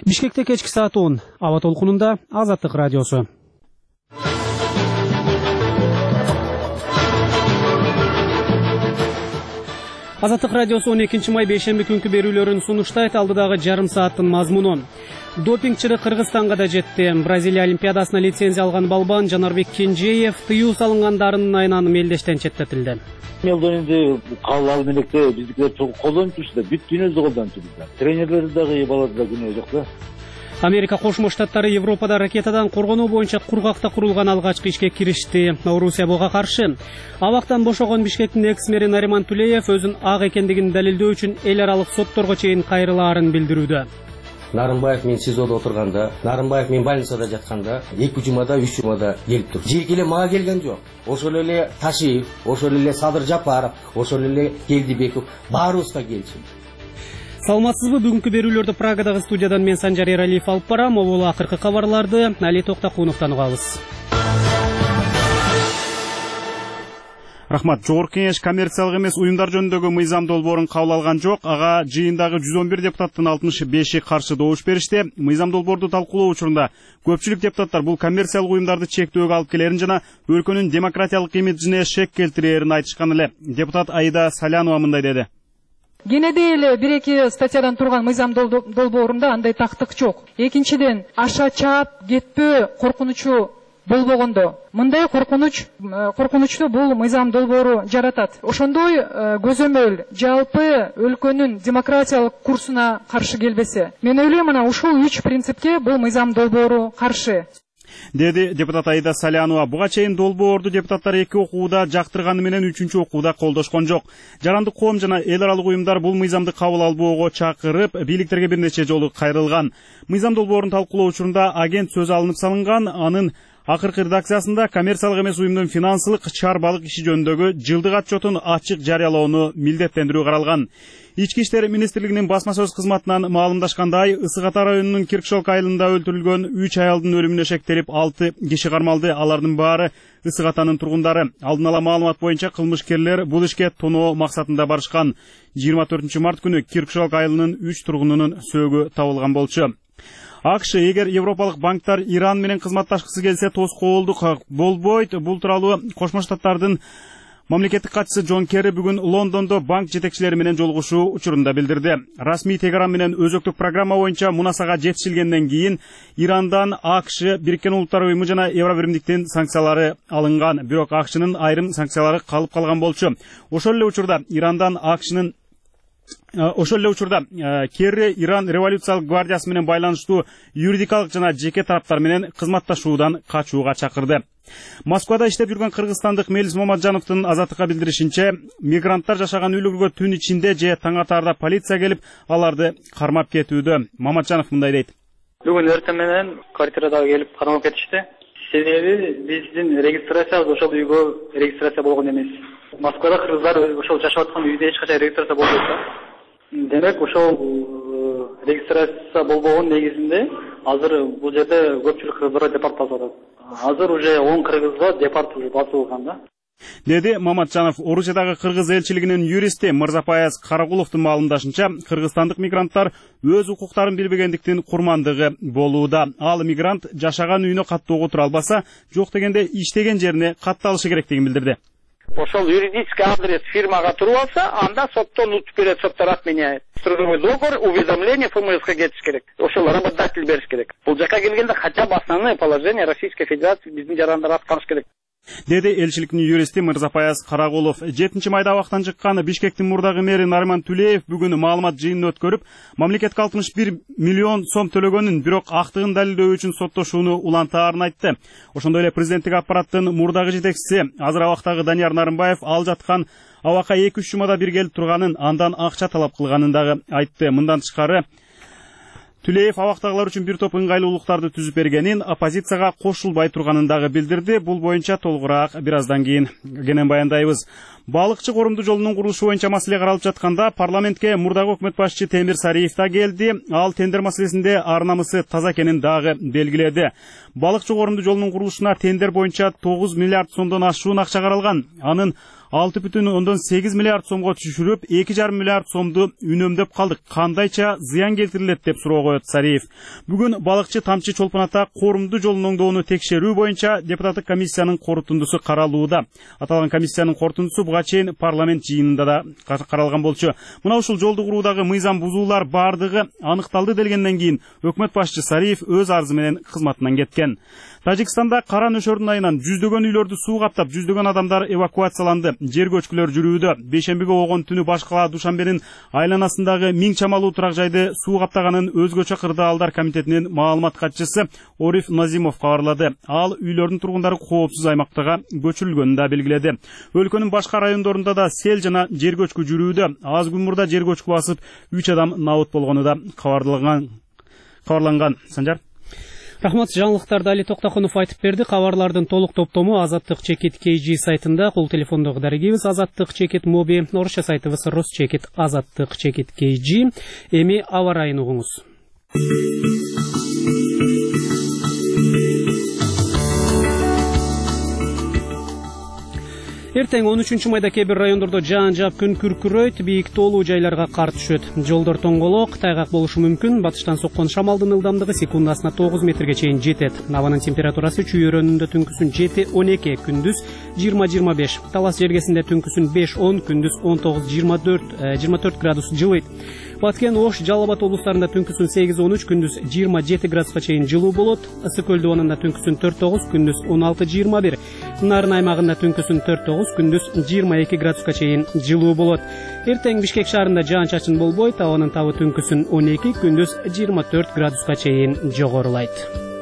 Бишкекте кечки саат 10. Аба толкунунда Азаттык радиосу. Азаттык радиосу 12 май бейшемби күнкү берүүлөрүн сунуштайт. Алдыдагы жарым сааттын мазмуну. Допинг чыры Кыргызстанга да жетти. Бразилия олимпиадасына лицензия алган балбан Жанарбек Кенжеев тыюу салынгандарынын айынан мелдештен четтетилди. Элден энди кабыл алып электе биздикилер колдонуп турушта, бүт дүйнөдө колдонуп турушта. Тренерлери дагы балада да күнөө жок да. Америка Кошмо Штаттары Европада ракетадан коргонуу боюнча кургакта курулган алгачкы ишке киришти. Орусия буга каршы. Абактан бошогон Бишкектин экс-мэри Нариман Тулеев өзүн ак экендигин далилдөө үчүн эл аралык сотторго чейин кайрылаарын билдирүүдө. Нарымбаев мен СИЗОдо отурганда, Нарымбаев мен больницада жатканда 2 жумада, 3 жумада келип тур. Жийки эле мага келген жок. Ошол эле Ташиев, ошол эле Садыр Жапаров, ошол эле Келдибеков баарыбызга келчү. Саламатсызбы? Бүгүнкү берүүлөрдү Прагадагы студиядан мен Санжар Эралиев алып барам. Могул акыркы кабарларды Али Токтакуновдон угабыз. Рахмат. Жогорку Кеңеш коммерциялык эмес уюмдар жөнүндөгү мыйзам долбоорун кабыл алган жок. Ага жыйындагы 111 депутаттын 65-и каршы добуш беришти. Мыйзам долбоорду талкуулоо учурунда көпчүлүк депутаттар бул коммерциялык уюмдарды чектөөгө алып келерин жана өлкөнүн демократиялык имиджине шек келтирээрин айтышкан эле. Депутат Аида Салянова мындай деди. Кенеде эле 1-2 статьядан турган мыйзам долбоорунда андай тактык жок. Экинчиден, аша чаап кетпөө коркунучу болбогондо. Мындай коркунучту бул мыйзам долбоору жаратат. Ошондой көзөмөл жалпы өлкөнүн демократиялык курсуна каршы келбесе. Мен ойлойм, мына ушул 3 принципке бул мыйзам долбоору каршы. Деди депутат Аида Салянова. Буга чейин долбоорду депутаттар 2 окууда жактырганы менен 3-чү окууда колдошкон жок. Жарандык коом жана эл аралык уюмдар бул мыйзамды кабыл албоого чакырып, бийликтерге бир нече жолу кайрылган. Мыйзам долбоорун талкуулоо учурунда агент сөзү алынып салынган. Анын акыркы редакциясында коммерциялык эмес уюмдун финансылык чарбалык иши жөнүндөгү жылдык отчетун ачык жарыялоону милдеттендирүү каралган. Ички иштер министрлигинин басма сөз кызматынан маалымдашкандай, Ысык Ата районунун Киркшок айылында өлтүрүлгөн 3 аялдын өлүмүнө шектелип 6 киши кармалды. Алардын баары Ысык Атанын тургундары. Алдын ала маалымат боюнча кылмышкерлер бул ишке тоноо максатында барышкан. 24 март күнү Киркшок айылынын 3 тургунунун сөөгү табылган болчу. АКШ эгер европалык банктар Иран менен кызматташкысы келсе тоскоолдук болбойт. Бул тууралуу Кошмо Штаттардын мамлекеттик катчысы Джон Керри бүгүн Лондондо банк жетекчилери менен жолугушуу учурунда билдирди. Расмий Тегеран менен өзөктүк программа боюнча мунасага жетишилгенден кийин Ирандан АКШ, Бириккен Улуттар уюму жана Евробиримдиктин санкциялары алынган. Бирок АКШнын айрым санкциялары калып калган болчу. Ошол эле учурда Керри Иран революциялык гвардиясы менен байланыштуу юридикалык жана жеке тараптар менен кызматташуудан качууга чакырды. Москвада иштеп жүргөн кыргызстандык Мелис Моматжановдун Азаттыкка билдиришинче, мигранттар жашаган үйлөргө түн ичинде же таң атаарда полиция келип, аларды кармап кетүүдө. Моматжанов мындай дейт. Бүгүн эртең менен квартирадагы келип кармап кетишти. Себеби биздин регистрациябыз ошол үйгө регистрация болгон эмес. Москвада кыргыздар ошол жашап аткан үйдө эч качан регистрация болбойт. Демек ошол регистрация болбогон негизинде азыр бул жерде көпчүлүк кыргыздар депорт басат. Азыр уже 10 кыргызга депорт басылган да. Деди Моматжанов. Орусиядагы кыргыз элчилигинин юристи Мырзапаяз Карагуловдун маалымдашынча, кыргызстандык мигранттар өз укуктарын билбегендиктин курмандыгы болууда. Ал мигрант жашаган үйүнө каттоого тура албаса, жок дегенде иштеген жерине катталышы керектигин билдирди. Ошол юридический адрес фирмага туруп алса, анда соттон утуп берет, соттор отменяет. Трудовой договор, уведомление ФМС-га кетиш керек. Ошол работодатель бериш керек. Бул жака келгенде хотя бы основные положения Российской Федерации биздин жарандар аткарыш керек. Деди элчиликтин юристи Мырзапаяз Карагулов. 7 майда абактан чыккан Бишкектин мурдагы мэри Нариман Тулеев бүгүн маалымат жыйынын өткөрүп, мамлекетке 61 миллион сом төлөгөнүн, бирок актыгын далилдөө үчүн соттошууну улантаарын айтты. Ошондой эле президенттик аппараттын мурдагы жетекчиси азыр абактагы Данияр Нарымбаев ал жаткан абакка 2-3 жумада бир келип турганын, андан акча талап кылганын дагы айтты. Мындан тышкары Тулеев абактагылар үчүн бир топ ыңгайлуулуктарды түзүп бергенин, оппозицияга кошулбай турганын дагы билдирди. Бул боюнча толугураак бир аздан кийин кенен баяндайбыз. Балыкчы коомдуу жолунун курулушу боюнча маселе каралып жатканда парламентке мурдагы өкмөт башчы Темир Сариев да келди. Ал тендер маселесинде ар намысы таза экенин дагы белгиледи. Балыкчы коомдуу жолунун курулушуна тендер боюнча 9 миллиард сомдон ашуун акча каралган. Анын 6,8 миллиард сомго түшүрүп, 2,5 миллиард сомду үнөмдөп калдык. Кандайча зыян келтирилет деп суроо коет Сариев. Бүгүн балыкчы Тамчы Чолпон Ата коомдуу жолунун оңдоону текшерүү боюнча депутаттык комиссиянын корутундусу каралууда. Аталган комиссиянын корутундусу буга чейин парламент жыйынында да каралган болчу. Мына ушул жолду куруудагы мыйзам бузуулар бардыгы аныкталды делгенден кийин өкмөт башчы Сариев өз арызы менен кызматынан кеткен. Тажикстанда кара нөшөрдүн айынан жүздөгөн үйлөрдү суу каптап, жүздөгөн адамдар эвакуацияланды. Жер көчкүлөр жүрүүдө. Бейшембиге болгон түнү баш кала Душанбенин айланасындагы 1000 чамалуу турак жайды суу каптаганын өзгөчө кырдаалдар комитетинин маалымат катчысы Ориф Назимов кабарлады. Ал үйлөрдүн тургундары коопсуз аймактага көчүрүлгөнүн да белгиледи. Өлкөнүн башка райондорунда да сел жана жер көчкү жүрүүдө. Аз күн мурда жер көчкү басып 3 адам набыт болгону да кабарланган. Санжар. Рахмат, жаңылыктарды Али Токтокунов айтып берди. Кабарлардын толук топтому Азаттык Чекит KG сайтында, кол телефондогу дарегибиз Азаттык Чекит Моби, орусча сайтыбыз Росчекит Азаттык Чекит KG. Эми аба райын угуңуз. Эртең 13 майда кээ бир райондордо жаан жаап күн күркүрөйт, бийик тоолуу жайларга кар түшөт. Жолдор тоңголок, тайгак болушу мүмкүн. Батыштан соккон шамалдын ылдамдыгы секундасына 9 метрге чейин жетет. Абанын температурасы чүйөрөнүндө түнкүсүн 7-12, күндүз 20-25. Талас жергесинде түнкүсүн 5-10, күндүз 19-24 градус жылыйт. Баткен, Ош, Жалал Абад облустарында түнкүсүн 8-13, күндүз 27 градуска чейин жылуу болот. Ысык Көл дубанында түнкүсүн 4-9, күндүз 16-21. Нарын аймагында түнкүсүн 4-9, күндүз 22 градуска чейин жылуу болот. Эртең Бишкек шаарында жаан-чачын болбойт, абанын табы түнкүсүн 12, күндүз 24 градуска чейин жогорулайт.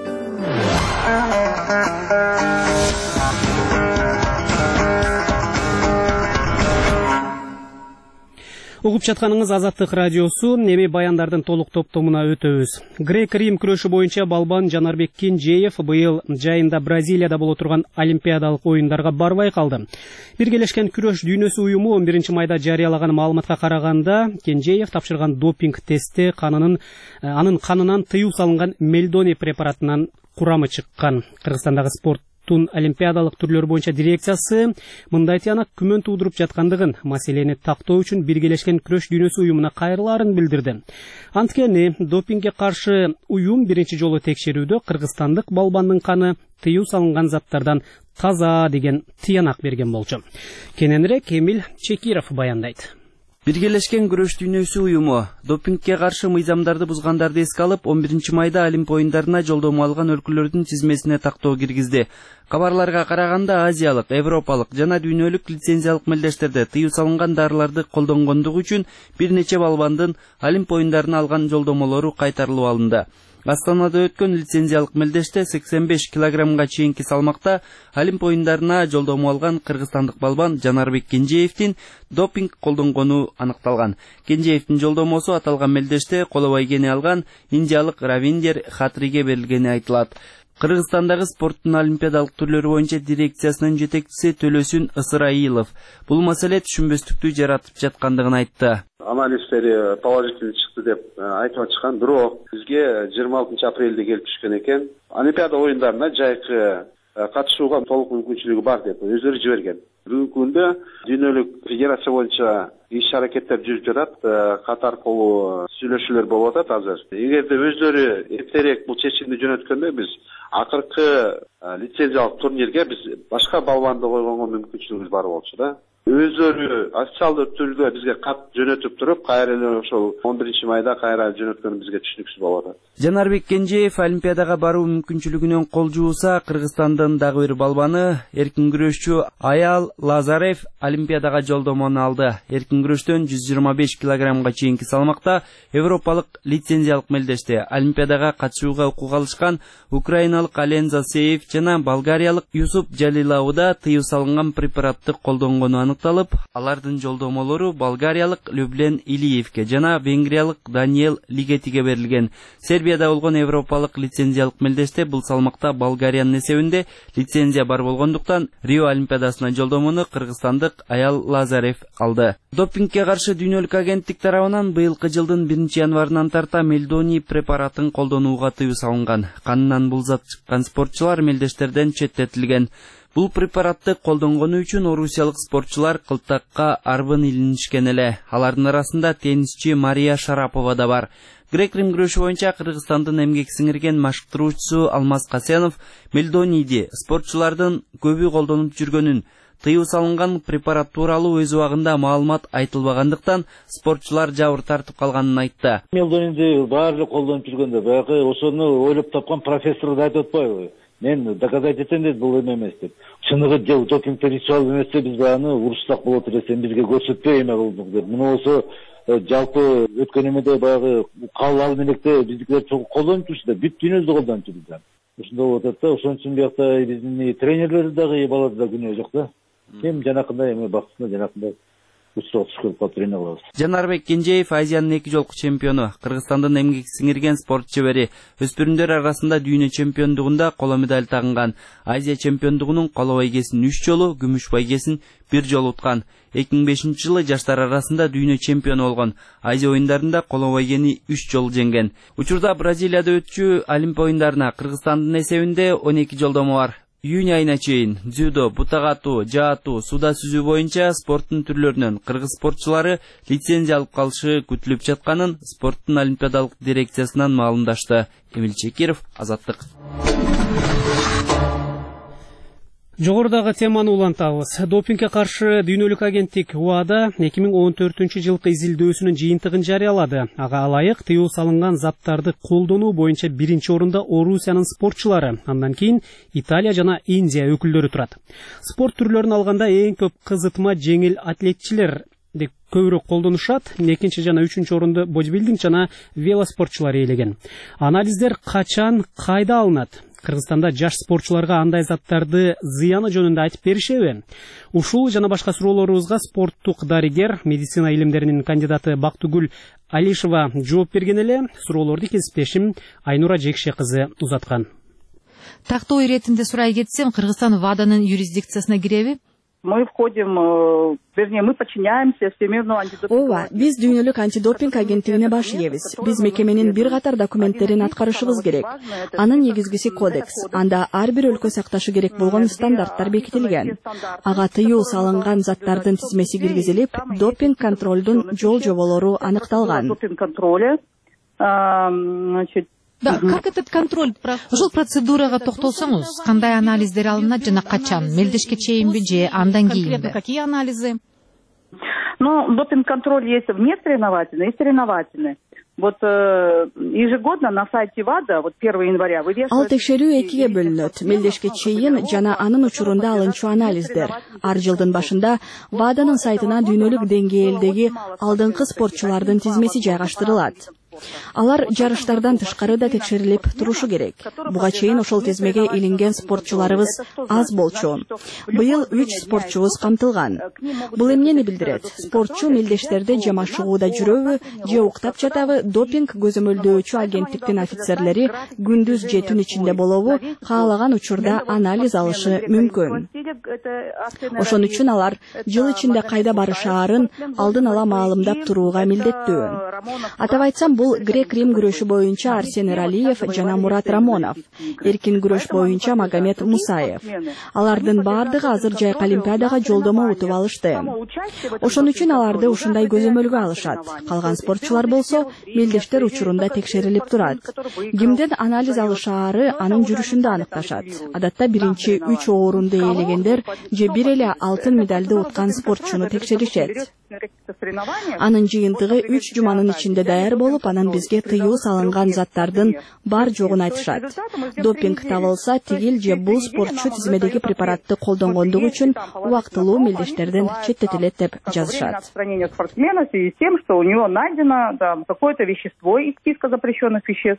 Угуп жатканыңыз Азаттык радиосу. Эми баяндардын толук топтомуна өтөбүз. Грек-Рим күрөшү боюнча балбан Жанарбек Кенжеев быйыл жайында Бразилияда боло турган Олимпиадалык оюндарга барбай калды. Биргелешкен күрөш дүйнөсү уюму 11 майда жарыялаган маалыматка караганда, Кенжеев тапшырган допинг тестте анын канынан тыюу салынган мельдони препаратынан курамы чыккан. Кыргызстандагы спорттун олимпиадалык түрлөр боюнча дирекциясы мындай тыянак күмөн туудуруп жаткандыгын, маселени тактоо үчүн Биргелешкен күрөш дүйнөсү уюмуна кайрылаарын билдирди. Анткени допингге каршы уюм биринчи жолу текшерүүдө кыргызстандык балбандын каны тыюу салынган заттардан таза деген тыянак берген болчу. Кененирээк Эмил Чекиров баяндайт. Биргелешкен күрөш дүйнөсү уюму допингге каршы мыйзамдарды бузгандарды эске алып, 11 майда Олимп оюндарына жолдомо алган өлкөлөрдүн тизмесине тактоо киргизди. Кабарларга караганда азиялык, европалык жана дүйнөлүк лицензиялык мелдештерде тыюу салынган дарыларды колдонгондугу үчүн бир нече балбандын Олимп оюндарына алган жолдомолору кайтарылып алынды. Астанада өткөн лицензиялык мелдеште 85 килограммга чейинки салмакта Олимп оюндарына жолдомо алган кыргызстандык балбан Жанарбек Кенжеевдин допинг колдонгону аныкталган. Кенжеевдин жолдомосу аталган мелдеште колобой кене алган индиялык Равиндер Хатриге берилгени айтылат. Кыргызстандагы спорттун олимпиадалык түрлөрү боюнча дирекциясынын жетекчиси Төлөсүн Ысырайылов бул маселе түшүнбөстүктү жаратып жаткандыгын айтты. Анализдери положительный чыкты деп айтып атышкан, бирок бизге 26 апрелде келип түшкөн экен. Олимпиада оюндарына жайкы катышууга толук мүмкүнчүлүгү бар деп өздөрү жиберген. Бүгүнкү күндө дүйнөлүк федерация боюнча иш-аракеттер жүрүп жатат, катар колу сүйлөшүүлөр болуп атат азыр. Эгерде өздөрү эртерээк бул чечимди жөнөткөндө биз акыркы лицензиялык турнирге биз башка балбанды койгонго мүмкүнчүлүгүбүз бар болчу да. Өздөрү официалдуу түрдө бизге кат жөнөтүп туруп, кайра эле ошол 11 майда кайра жөнөткөнү бизге түшүнүксүз болуп атат. Жанарбек Кенжеев Олимпиадага баруу мүмкүнчүлүгүнөн кол жууса, Кыргызстандын дагы бир балбаны эркин күрөшчү Аял Лазарев Олимпиадага жолдомону алды. Эркин күрөштөн 125 килограммга чейинки салмакта европалык лицензиялык мелдеште Олимпиадага катышууга укук алышкан украиналык Ален Засеев жана болгариялык Юсуп Жалилауда тыюу салынган препаратты колдонгону аныкталып, алардын жолдомолору болгариялык Люблен Илиевке жана венгриялык Даниэл Лигетиге берилген. Сербияда болгон европалык лицензиялык мелдеште бул салмакта Болгариянын эсебинде лицензия бар болгондуктан Рио Олимпиадасына жолдомону кыргызстандык Аял Лазарев алды. Допингге каршы дүйнөлүк агенттик тарабынан быйылкы жылдын 1-январынан тарта мелдоний препаратын колдонууга тыюу салынган. Канынан бул зат чыккан спортчулар мелдештерден четтетилген. Бул препаратты колдонгону үчүн орусиялык спортчулар кылтакка арбын илинишкен эле. Алардын арасында теннисчи Мария Шарапова да бар. Грек-рим күрөшү боюнча Кыргызстандын эмгек сиңирген машыктыруучусу Алмаз Касенов мелдонийди спортчулардын көбү колдонуп жүргөнүн, тыюу салынган препарат тууралуу өз убагында маалымат айтылбагандыктан спортчулар жабыр тартып калганын айтты. Мелдонийди баары колдонуп жүргөндө баягы ошону ойлоп тапкан профессор да айтып атпайбы? Мен доказать этем дейт, бул эме эмес деп. Чыныгы допингде ритуал эмесе биз аны урушсак болот десем бизге көрсөтпөй эме кылдык деп. Мына болсо жалпы өткөн эмеде баягы кабыл алып электе биздикилер чогуу колдонуп жүрүштү да, бүт дүйнөдө колдонуп жүрдү. Ушундай болуп атат да, ошон үчүн биякта биздин тренерлер дагы балада да күнөө жок да. Эми жанакындай эме бактысына жанакындай учурга түшүп калып тренер кылабыз. Жанарбек Кенжеев Азиянын 2 жолку чемпиону, Кыргызстандын эмгек сиңирген спорт чебери. Өспүрүмдөр арасында дүйнө чемпиондугунда коло медаль тагынган. Азия чемпиондугунун коло байгесин 3 жолу, күмүш байгесин 1 жолу уткан. 2005-жылы жаштар арасында дүйнө чемпиону болгон. Азия оюндарында коло байгени 3 жолу жеңген. Учурда Бразилияда өтчү Олимп оюндарына Кыргызстандын эсебинде 12 жолдомо бар. Июнь айына чейин дзюдо, бутак атуу, жаатуу, суда сүзүү боюнча спорттун түрлөрүнөн кыргыз спортчулары лицензия алып калышы күтүлүп жатканын спорттун олимпиадалык дирекциясынан маалымдашты. Эмил Чекиров, Азаттык. Жогорудагы теманы улантабыз. Допингге каршы дүйнөлүк агенттик УАДа 2014-жылкы изилдөөсүнүн жыйынтыгын жарыялады. Ага ылайык тыюу салынган заттарды колдонуу боюнча 1-орунда Орусиянын спортчулары, андан кийин Италия жана Индия өкүлдөрү турат. Спорт түрлөрүн алганда эң көп кызытма жеңил атлетчилер көбүрөөк колдонушат. 2 жана 3 орунду бодибилдинг жана велоспортчулар ээлеген. Анализдер качан, кайда алынат? Кыргызстанда жаш спортчуларга андай заттарды зыяны жөнүндө айтып беришеби? Ушул жана башка суроолорубузга спорттук дарыгер, медицина илимдеринин кандидаты Бактыгүл Алишева жооп берген эле. Суроолорду кесиптешим Айнура Жекше кызы узаткан. Тактоо иретинде сурай кетсем, Кыргызстан ВАДАнын юрисдикциясына киреби? Мы входим, вернее, мы подчиняемся Всемирному антидопингу. Ооба, биз дүйнөлүк антидопинг агенттигине баш ийебиз. Биз мекеменин бир катар документтерин аткарышыбыз керек. Анын негизгиси кодекс. Анда ар бир өлкө сакташы керек болгон стандарттар бекитилген. Ага тыюу салынган заттардын тизмеси киргизилип, допинг контролдун жол жоболору аныкталган. Допинг контроля, значит, Да, как этот контроль? Ушул процедурага токтолсоңуз, кандай анализдер алынат жана качан? Мелдешке чейинби же андан кийинби? Какие анализы? Ну, допинг-контроль есть внесоревновательный и соревновательный. Вот ежегодно на сайте ВАДА, вот 1 января, вывешивается... Ал текшерүү экиге бөлүнөт. Мелдешке чейин жана анын учурунда алынчу анализдер. Ар жылдын башында ВАДАнын сайтына дүйнөлүк деңгээлдеги алдыңкы спортчулардын тизмеси жайгаштырылат. Алар жарыштардан тышкары да текшерилип турушу керек. Буга чейин ошол тизмеге илинген спортчуларыбыз аз болчу. Быйыл 3 спортчубуз камтылган. Бул эмнени билдирет? Спортчу мелдештерде же машыгууда жүрөбү, же уктап жатабы, допинг көзөмөлдөөчү агенттиктин офицерлери күндүз же түн ичинде болобу, каалаган учурда анализ алышы мүмкүн. Ошон үчүн алар жыл ичинде кайда барышаарын алдын ала маалымдап турууга милдеттүү. Атап айтсам, бул грек-рим күрөшү боюнча Арсен Эралиев жана Мурат Рамонов, эркин күрөш боюнча Магомед Мусаев. Алардын баардыгы азыр жайкы олимпиадага жолдомо утуп алышты. Ошон үчүн аларды ушундай көзөмөлгө алышат. Калган спортчулар болсо мелдештер учурунда текшерилип турат. Кимден анализ алышаары анын жүрүшүндө аныкташат. Адатта 1-3 орунду ээлегендер же бир эле алтын медалды уткан спортчуну текшеришет. Анын жыйынтыгы 3 жуманын ичинде даяр болуп, анан бизге тыюу салынган заттардын бар жогун айтышат. Допинг табылса, тигил же бул спортчу тизмедеги препаратты колдонгондугу үчүн убактылуу мелдештерден четтетилет деп жазышат. Отстранение спортсмена в связи с тем, что у него найдено какое-то вещество из списка запрещенных веществ.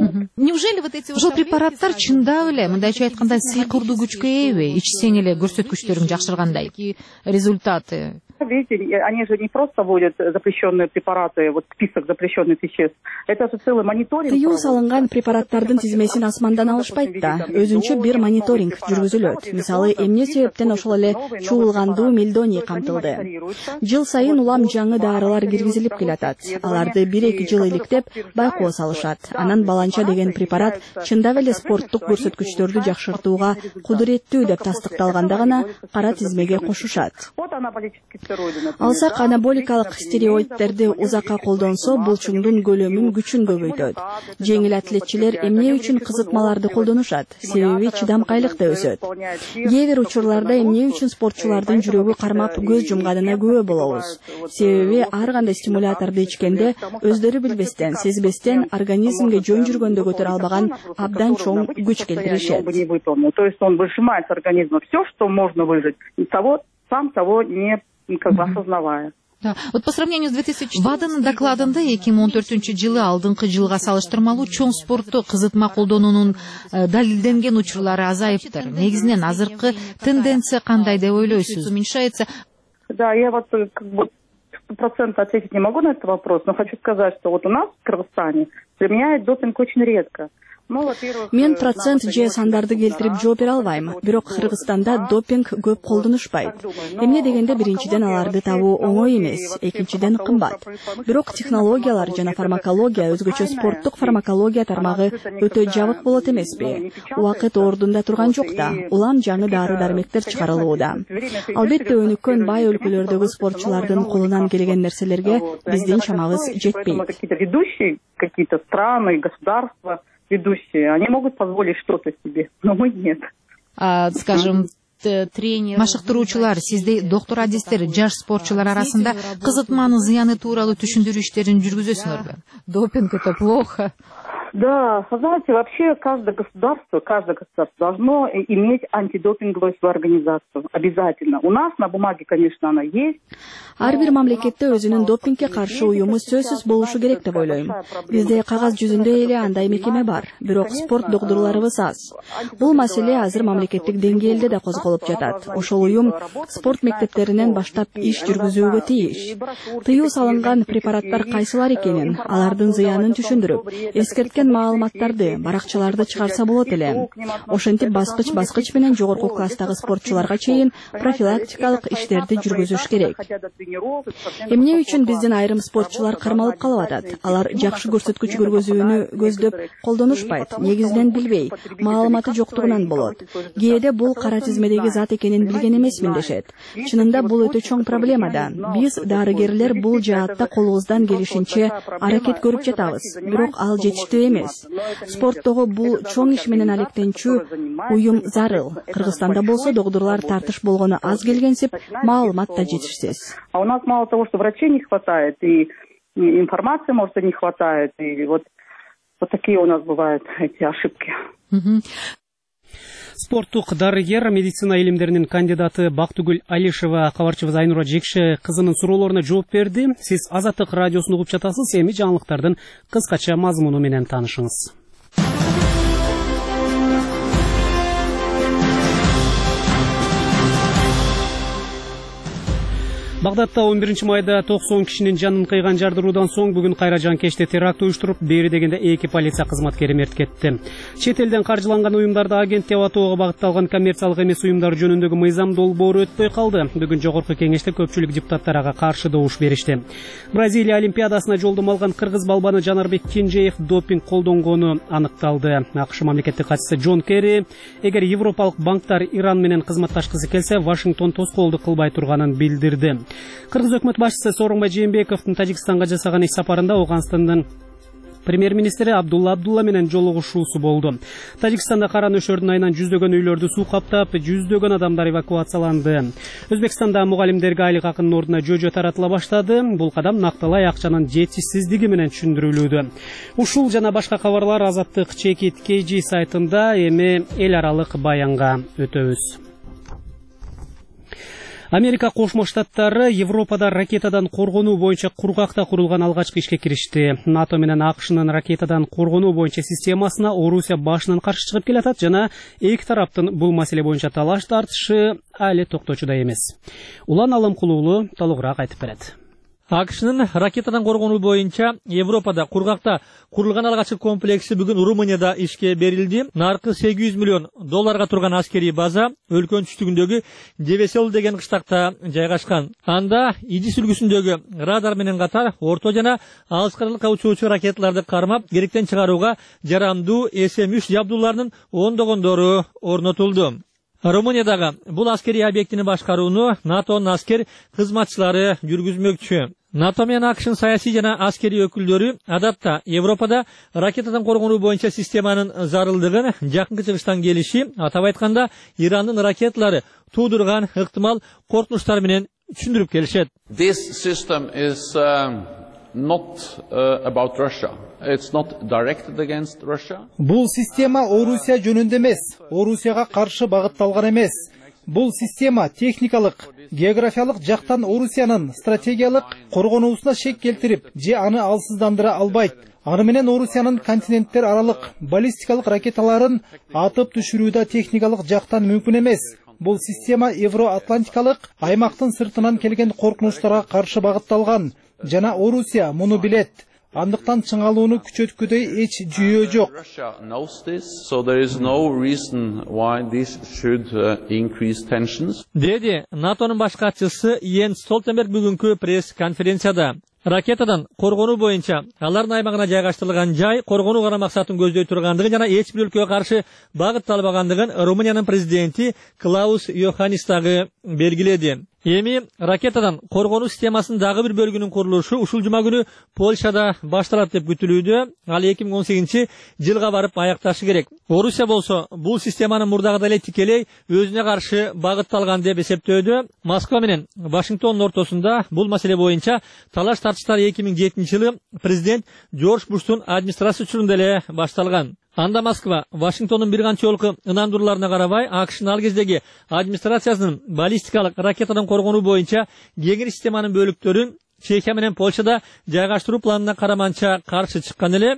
Ушул препараттар чындап эле мындайча айтканда сыйкырдуу күчкө эби, ичсең эле көрсөткүчтөрүң жакшыргандай. Результаты. Видите, они же не просто вводят запрещенные препараты, вот список запрещенных веществ. Это же целый мониторинг. Тыюу салынган препараттардын тизмесин асмандан алышпайт да. Өзүнчө бир мониторинг жүргүзүлөт. Мисалы, эмне себептен ошол эле чуулгандуу мелдоний камтылды. Жыл сайын улам жаңы дарылар киргизилип келатат. Аларды 1-2 жыл иликтеп байкоо салышат. Анан баланча деген препарат чындап эле спорттук көрсөткүчтөрдү жакшыртууга кудуреттүү деп тастыкталганда гана кара тизмеге кошушат. Алсак анаболикалык стероидтерди узакка колдонсо, булчуңдун көлөмүн күчүн көбөйтөт. Жеңил атлетчилер эмне үчүн кызытмаларды колдонушат? Себеби чыдамкайлыкта өсөт. Кээ бир учурларда эмне үчүн спортчулардын жүрөгү кармап көз жумганына күбө болобуз. Себеби ар кандай стимуляторду ичкенде өздөрү билбестен, сезбестен организмге жөн жүргөндө көтөрө албаган абдан чоң күч келтиришет. То есть он выжимает с организма все, что можно выжать, сам того не осознавая. Вот по сравнению с 2004 ВАДАнын докладында 2014-жылы алдыңкы жылга салыштырмалуу чоң спортто кызытма колдонуунун далилденген учурлары азайыптыр. Негизинен азыркы тенденция кандай деп ойлойсуз? Уменьшается? Да, я вот 100% ответить не могу на этот вопрос, но хочу сказать, что вот у нас в Кыргызстане применяют допинг очень редко. Мен процент же сандарды келтирип жооп бере албайм. Бирок Кыргызстанда допинг көп колдонушпайт. Эмне дегенде биринчиден аларды табуу оңой эмес, экинчиден кымбат. Бирок технологиялар жана фармакология, өзгөчө спорттук фармакология тармагы өтө жабык болот эмеспи? Убакыт ордунда турган жок да. Улам жаңы дары-дармектер чыгарылууда. Албетте өнүккөн бай өлкөлөрдөгү спортчулардын колунан келген нерселерге биздин чамабыз жетпейт. Какие-то страны, государства ведущие, они могут позволить что-то себе, но мы нет. Скажем, тренер, машыктыруучулар, сизде доктор адистер, жаш спортчулар арасында кызытманын зыяны тууралуу түшүндүрүү иштерин жүргүзөсүңөрбү? Допинг это плохо. Да, знаете, вообще каждое государство должно иметь антидопинговую свою организацию. Обязательно. У нас на бумаге, конечно, она есть. Ар бир мамлекетте өзүнүн допингге каршы уюму сөзсүз болушу керек деп ойлойм. Бизде кагаз жүзүндө эле андай мекеме бар, бирок спорт доктурларыбыз аз. Бул маселе азыр мамлекеттик деңгээлде да козголуп жатат. Ошол уюм спорт мектептеринен баштап иш жүргүзүүгө тийиш. Тыюу салынган препараттар кайсылар экенин, алардын зыянын түшүндүрүп, эскерткен маалыматтарды, баракчаларды чыгарса болот эле. Ошентип баскыч менен жогорку класстагы спортчуларга чейин профилактикалык иштерди жүргүзүш керек. Эмне үчүн биздин айрым спортчулар кармалып калып атат? Алар жакшы көрсөткүч көргөзүүнү көздөп колдонушпайт, негизинен билбей, маалыматы жоктугунан болот. Кээде бул кара тизмедеги зат экенин билген эмесмин дешет. Чынында бул өтө чоң проблема да. Биз дарыгерлер бул жаатта колубуздан келишинче аракет көрүп жатабыз, бирок ал жетиштүү эмес. Спорттогу бул чоң иш менен алектенчүү уюм зарыл. Кыргызстанда болсо доктурлар тартыш болгону аз келгенсип, маалымат да жетишсиз. А у нас мало того, что врачей не хватает, и информации, может, и не хватает, и вот такие у нас бывают эти ошибки. Спорттук дарыгер, медицина илимдеринин кандидаты Бактыгүл Алишева кабарчыбыз Айнура Жекше кызынын суроолоруна жооп берди. Сиз Азаттык радиосун угуп жатасыз, эми жаңылыктардын кыскача мазмуну менен таанышыңыз. Багдадта 11 майда 90 кишинин жанын кыйган жардыруудан соң бүгүн кайра жанкечте теракт уюштуруп, бери дегенде 2 полиция кызматкери мерт кетти. Чет элден каржыланган уюмдарды агент деп атоого багытталган коммерциялык эмес уюмдар жөнүндөгү мыйзам долбоору өтпөй калды. Бүгүн жогорку кеңеште көпчүлүк депутаттар ага каршы добуш беришти. Бразилия олимпиадасына жолдомо алган кыргыз балбаны Жанарбек Кенжеев допинг колдонгону аныкталды. АКШ мамлекеттик катчысы Джон Керри, эгер европалык банктар Иран менен кызматташкысы келсе, Вашингтон тоскоолдук кылбай турганын билдирди. Кыргыз өкмөт башчысы Сооронбай Жээнбековдун Тажикстанга жасаган иш сапарында Ауганстандын премьер-министри Абдулла менен жолугушуусу болду. Тажикстанда кара нөшөрдүн айынан жүздөгөн үйлөрдү суу каптап, жүздөгөн адамдар эвакуацияланды. Өзбекстанда мугалимдерге айлык акынын ордуна жөө таратыла баштады. Бул кадам накталай акчанын жетишсиздиги менен түшүндүрүлүүдө. Ушул жана башка кабарлар Азаттык Чекит KG сайтында, эми эл аралык баянга өтөбүз. Америка Кошмо Штаттары Европада ракетадан коргонуу боюнча кургакта курулган алгачкы ишке киришти. НАТО менен АКШнын ракетадан коргонуу боюнча системасына Орусия башынан каршы чыгып келатат жана эки тараптын бул маселе боюнча талаш тартышы али токточуда эмес. Улан Алымкулуулу толугураак айтып берет. АКШнын ракетадан коргонуу боюнча Европада кургакта курулган алгачкы комплекси бүгүн Румынияда ишке берилди. Наркы $800 миллион турган аскерий база өлкөнүн түштүгүндөгү Девесел деген кыштакта жайгашкан. Анда Идис үлгүсүндөгү радар менен катар орто жана алыскаралыкка учуучу ракеталарды кармап, керектен чыгарууга жарамдуу SM-3 жабдууларынын ондогондору орнотулду. Румыниядагы бул аскерий объектини башкарууну НАТОнун аскер кызматчылары жүргүзмөкчү. НАТО менен АКШнын саясий жана аскерий өкүлдөрү адатта Европада ракетадан коргонуу боюнча системанын зарылдыгын жакынкы чыгыштан келиши, атап айтканда Ирандын ракеталары туудурган ыктымал коркунучтар менен түшүндүрүп келишет. This system is not about Russia. It's not directed against Russia. Бул система Орусия жөнүндө эмес, Орусияга каршы багытталган эмес. Бул система техникалык, географиялык жактан Орусиянын стратегиялык коргонуусуна шек келтирип, же аны алсыздандыра албайт. Аны менен Орусиянын континенттер аралык баллистикалык ракеталарын атып түшүрүүдө техникалык жактан мүмкүн эмес. Бул система Евроатлантикалык аймактын сыртынан келген коркунучтарга каршы багытталган. Жана Орусия муну билет. Андыктан чыңалууну күчөткүдөй эч жүйө жок. Russia knows this, so there is no reason why this should increase tensions. Деди НАТОнун баш катчысы Йенс Столтенберг бүгүнкү пресс-конференцияда. Ракетадан коргонуу боюнча алардын аймагына жайгаштырылган жай коргонуу гана максатын көздөй тургандыгын жана эч бир өлкөгө каршы багытталбагандыгын Румыниянын президенти Клаус Йоханнис дагы белгиледи. Эми ракетадан коргонуу системасынын дагы бир бөлүгүнүн курулушу ушул жума күнү Польшада башталат деп күтүлүүдө. Ал 2018 жылга барып аякташы керек. Орусия болсо бул системанын мурдагыдай эле тикелей өзүнө каршы багытталган деп эсептөөдө. Москва менен Вашингтондун ортосунда бул маселе боюнча талаш тартыштар 2007 жылы президент Джордж Буштун администрация учурунда эле башталган. Анда Москва Вашингтондун бир канча жолку ынандырууларына карабай АКШнын ал кездеги администрациясынын баллистикалык ракетадан коргонуу боюнча кеңири системанын бөлүктөрүн Чехия менен Польшада жайгаштыруу планына караманча каршы чыккан эле.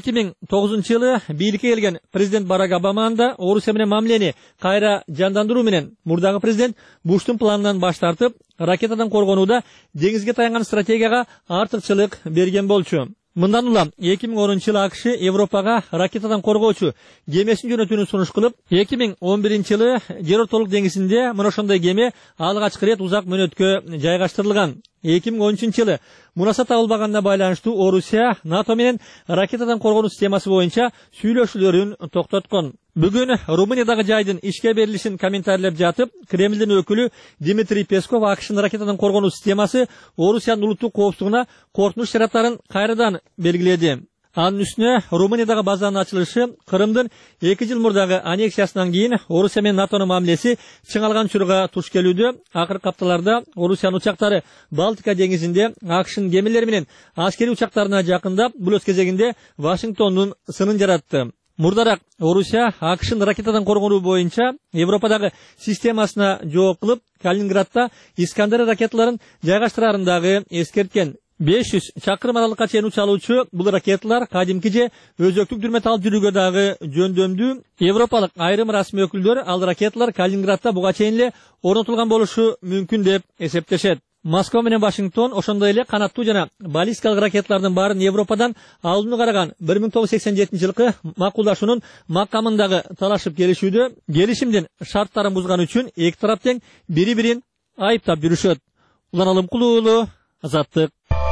2009 жылы бийликке келген президент Барак Обама анда Орусия менен мамилени кайра жандандыруу менен мурдагы президент Буштун планынан баш тартып, ракетадан коргонууда деңизге таянган стратегияга артыкчылык берген болчу. Мындан улам 2010 жылы АКШ Европага ракетадан коргоочу кемесин жөнөтүүнү сунуш кылып, 2011 жылы жер ортолук деңизинде мына ошондой кеме алгачкы рет узак мөөнөткө жайгаштырылган. 2013 жылы мунаса табылбаганына байланыштуу Орусия НАТО менен ракетадан коргонуу системасы боюнча сүйлөшүүлөрүн токтоткон. Бүгүн Румыниядагы жайдын ишке берилишин комментарийлеп жатып, Кремлдин өкүлү Дмитрий Песков АКШнын ракетадан коргонуу системасы Орусиянын улуттук коопсуздугуна коркунуч жаратарын кайрадан белгиледи. Анын үстүнө Румыниядагы базанын ачылышы Крымдын 2 жыл мурдагы аннексиясынан кийин Орусия менен НАТОнун мамилеси чыңалган учурга туш келүүдө. Акыркы апталарда Орусиянын учактары Балтика деңизинде АКШнын кемелери менен аскерий учактарына жакындап, бул өз кезегинде Вашингтондун сынын жаратты. Мурдараак Орусия АКШнын ракетадан коргонуу боюнча Европадагы системасына жооп кылып, Калининградда Искандер ракеталарын жайгаштырарын дагы эскерткен. 500 чакырым аралыкка чейин учалуучу бул ракеталар кадимки же өзөктүк дүрмөт алып жүрүүгө дагы жөндөмдүү. Европалык айрым расмий өкүлдөр ал ракеталар Калининградда буга чейин эле орнотулган болушу мүмкүн деп эсептешет. Москва менен Вашингтон ошондой эле канаттуу жана баллистикалык ракеталардын баарын Европадан алууну караган 1987 жылкы макулдашуунун макамындагы талашып келишүүдө. Келишимдин шарттарын бузган үчүн эки тарап тең бири-бирин айыптап жүрүшөт. Улан Алымкулуулу, Азаттык.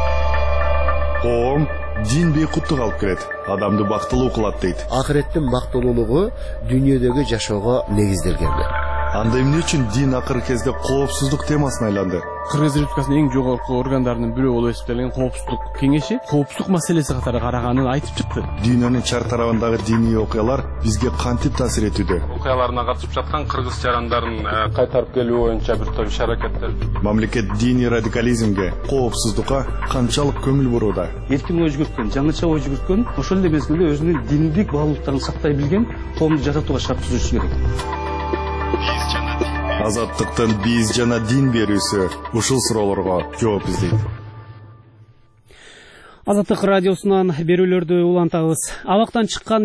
Коом дин бейкуттук алып келет, адамды бактылуу кылат дейт. Акыреттин бактылуулугу дүйнөдөгү жашоого негизделген. Анда эмне үчүн дин акыркы кезде коопсуздук темасына айланды? Кыргыз Республикасынын эң жогорку органдарынын бирөө болуп эсептелген коопсуздук кеңеши коопсуздук маселеси катары караганын айтып чыкты. Дүйнөнүн чар тарабындагы диний окуялар бизге кантип таасир этүүдө? Окуяларына катышып жаткан кыргыз жарандарын кайтарып келүү боюнча бир топ иш-аракеттер. Мамлекет диний радикализмге, коопсуздукка канчалык көңүл бурууда? Эркин ой жүгүрткөн, жаңыча ой жүгүрткөн, ошол эле мезгилде өзүнүн диндик баалуулуктарын сактай билген коомду жасатууга шарт түзүшү керек. Азаттыктын биз жана дин берүүсү ушул суроолорго жооп издейт. Азаттык радиосунан берүүлөрдү улантабыз. Абактан чыккан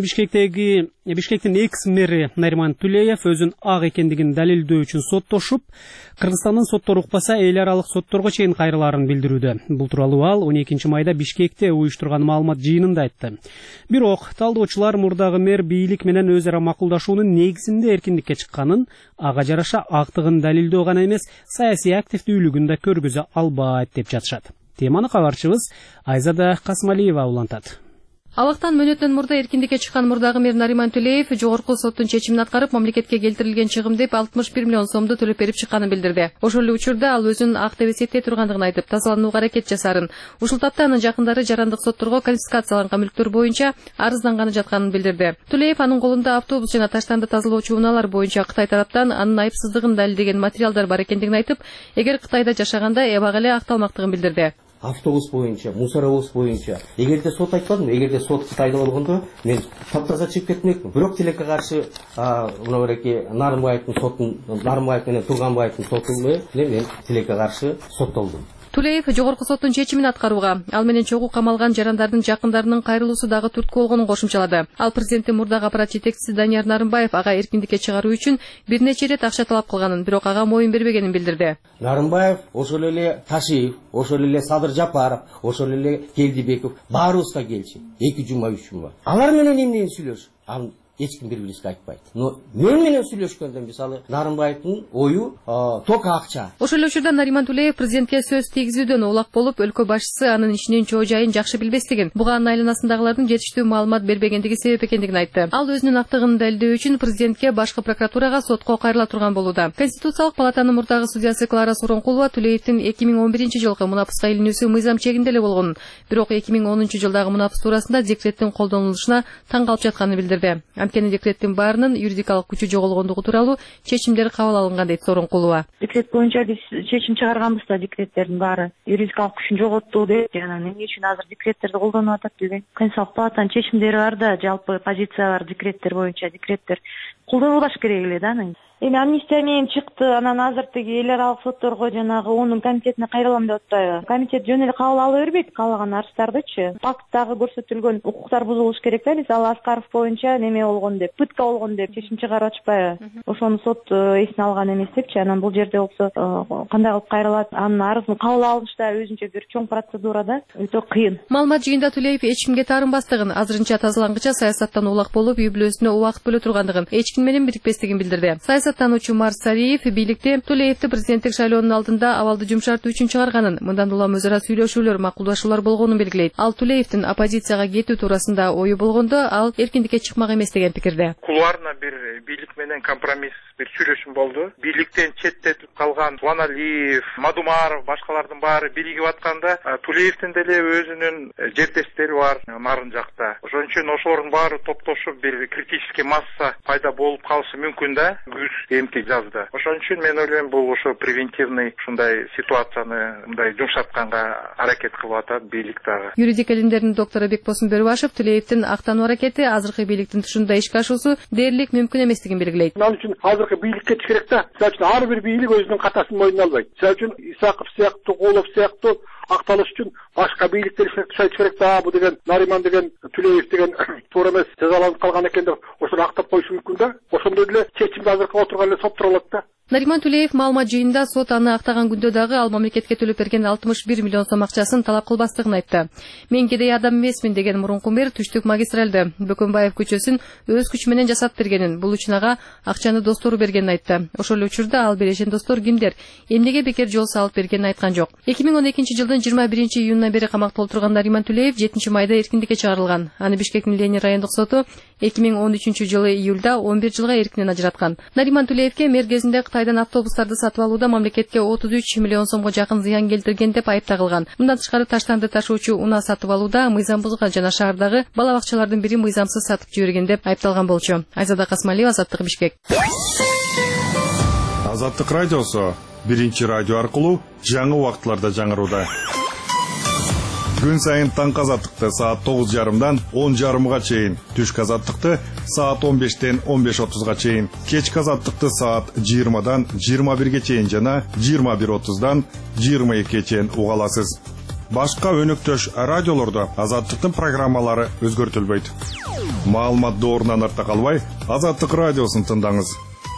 Бишкектин экс-мэри Нариман Тулеев өзүн ак экендигин далилдөө үчүн соттошуп, Кыргызстандын соттору укпаса эл аралык сотторго чейин кайрылаарын билдирүүдө. Бул тууралуу ал 12 майда Бишкекте уюштурган маалымат жыйынында айтты. Бирок талдоочулар мурдагы мэр бийлик менен өз ара макулдашуунун негизинде эркиндикке чыкканын, ага жараша актыгын далилдөө гана эмес, саясий активдүүлүгүн да көргөзө албайт деп жатышат. Теманы кабарчыбыз Айзада Касмалиева улантат. Абактан мөөнөттөн мурда эркиндикке чыккан мурдагы мэр Нариман Тулеев жогорку соттун чечимин аткарып, мамлекетке келтирилген чыгым деп 61 миллион сомду төлөп берип чыкканын билдирди. Ошол эле учурда ал өзүн ак деп эсептей тургандыгын айтып, тазаланууга аракет жасаарын, ушул тапта анын жакындары жарандык сотторго конфискацияланган мүлктөр боюнча арызданганы жатканын билдирди. Тулеев анын колунда автобус жана таштанды тазалоочу унаалар боюнча Кытай тараптан анын айыпсыздыгын далилдеген материалдар бар экендигин айтып, эгер Кытайда жашаганда эбак эле акталмактыгын билдирди. Автобус боюнча, мусоровоз боюнча. Эгерде сот айтпадым, эгерде сот Кытайда болгондо мен таптаза чыгып кетмекмин. Бирок тилекке каршы мына береки Нарымбаевдин сотун, Нарымбаев менен Турганбаевдин сотун мен тилекке каршы соттолдум. Тулеев жогорку соттун чечимин аткарууга, ал менен чогуу камалган жарандардын жакындарынын кайрылуусу дагы түрткү болгонун кошумчалады. Ал президенттин мурдагы аппарат жетекчиси Данияр Нарымбаев ага эркиндикке чыгаруу үчүн бир нече ирет акча талап кылганын, бирок ага моюн бербегенин билдирди. Нарымбаев, ошол эле Ташиев, ошол эле Садыр Жапаров, ошол эле Келдибеков баарыбызга келчи. 2 жума 3 жума. Алар менен эмне сүйлөш? Эч ким бири-бирибизге айтпайт. Но мен менен сүйлөшкөндө мисалы Нарымбаевдин ою ток акча. Ошол эле учурда Нариман Тулеев президентке сөз тийгизүүдөн улак болуп, өлкө башчысы анын ишинин чоо жайын жакшы билбестигин, буга анын айланасындагылардын жетиштүү маалымат бербегендиги себеп экендигин айтты. Ал өзүнүн актыгын далилдөө үчүн президентке башкы прокуратурага сотко кайрыла турган болууда. Конституциялык палатанын мурдагы судьясы Клара Суронкулова Тулеевдин 2011 жылкы мунапыска илинүүсү мыйзам чегинде эле болгонун, бирок 2010 жылдагы мунапыс туурасында декреттин колдонулушуна таң калып жатканын билдирди. Анткени декреттин баарынын юридикалык күчү жоголгондугу тууралуу чечимдер кабыл алынган дейт Сооронкулова. Декрет боюнча биз чечим чыгарганбыз да, декреттердин баары юридикалык күчүн жоготту дейт. Жана эмне үчүн азыр декреттерди колдонуп атат билбейм. Конституциялык палатанын чечимдери бар да, жалпы позициялар декреттер боюнча декреттер колдонулаш керек эле да. Эми амнистия менен чыкты, анан азыр тиги эл аралык сотторго жанагы онун комитетине кайрылам деп атпайбы? Комитет жөн эле кабыл ала бербейт каалаган арыздардычы. Факттагы көрсөтүлгөн укуктар бузулуш керек да. Мисалы Аскаров боюнча неме болгон деп, пытка болгон деп чечим чыгарып атышпайбы? Ошону сот эсине алган эмес депчи. Анан бул жерде болсо кандай кылып кайрылат? Анын арызын кабыл алыш да өзүнчө бир чоң процедура да, өтө кыйын. Маалымат жыйында Тулеев эч кимге таарынбастыгын, азырынча тазалангыча саясаттан улак болуп, үй бүлөсүнө убакыт бөлө тургандыгын, эч ким менен бирикпестигин билдирди. Саясаттануучу Марс Сариев бийликте Тулеевди президенттик шайлоонун алдында абалды жумшартуу үчүн чыгарганын, мындан улам өз ара сүйлөшүүлөр, макулдашуулар болгонун белгилейт. Ал Тулеевдин оппозицияга кетүү туурасында ою болгондо, ал эркиндикке чыкмак эмес деген пикирде. Кулуарна бир бийлик менен компромисс, бир сүйлөшүү болду. Бийликтен четтетип калган Кубаналиев, Мадумаров, башкалардын баары биригип атканда, Тулеевдин деле өзүнүн жертештери бар нарын жакта. Ошон үчүн ошолордун баары топтошуп бир критический масса пайда болуп калышы мүмкүн да, күз эмки жазда. Ошон үчүн мен ойлойм, бул ошо превентивный ушундай ситуацияны мындай жумшатканга аракет кылып атат бийлик дагы. Юридик илимдеринин доктору Бекбосун Бөрүбашев Тулеевдин актануу аракети азыркы бийликтин тушунда ишке ашуусу дээрлик мүмкүн эместигин белгилейт. Ал үчүн азыркы бийликке керек да. Мисалы үчүн ар бир бийлик өзүнүн катасын мойнуна албайт. Мисалы үчүн Исаков сыяктуу, Колов сыяктуу акталыш үчүн башка бийликтер иштеп керек да. Бу деген Нариман деген Тулеев деген туура эмес жазаланып калган экен деп ошону актап коюшу мүмкүн да. Ошондой эле чечимди азыркы отурган эле соттор алат да. Нариман Тулеев маалымат жыйында сот аны актаган күндө дагы ал мамлекетке төлөп берген 61 миллион сом акчасын талап кылбастыгын айтты. Мен кедей адам эмесмин деген мурунку мэр Түштүк магистралды Бөкөнбаев көчөсүн өз күчү менен жасап бергенин, бул үчүн ага акчаны достору бергенин айтты. Ошол эле учурда ал беришен достор кимдер, эмнеге бекер жол салып бергенин айткан жок. 2012 жылдын 21 июнунан бери камакта отурган Нариман Тулеев 7 майда эркиндикке чыгарылган. Аны Бишкектин Ленин райондук соту 2013 жылы июлда 11 жылга эркинен ажыраткан. Нариман Тулеевке мэр кезинде Кытайдан автобустарды сатып алууда мамлекетке 33 миллион сомго жакын зыян келтирген деп айып тагылган. Мындан тышкары таштанды ташуучу унаа сатып алууда мыйзам бузган жана шаардагы бала бакчалардын бири мыйзамсыз сатып жиберген деп айыпталган болчу. Айзада Касмалиева, Азаттык, Бишкек. Азаттык радиосу биринчи радио аркылуу жаңы убакытларда жаңырууда. Күн сайын таңкы азаттыкты саат 9:30-дан 10:30-га чейин, түшкү азаттыкты саат 15-тен 15:30-га чейин, кечки азаттыкты саат 20-дан 21-ге чейин жана 21:30-дан 22-ге чейин уга аласыз. Башка өнөктөш радиолордо азаттыктын программалары өзгөртүлбөйт. Маалымат доорунан арта калбай, Азаттык радиосун тыңдаңыз.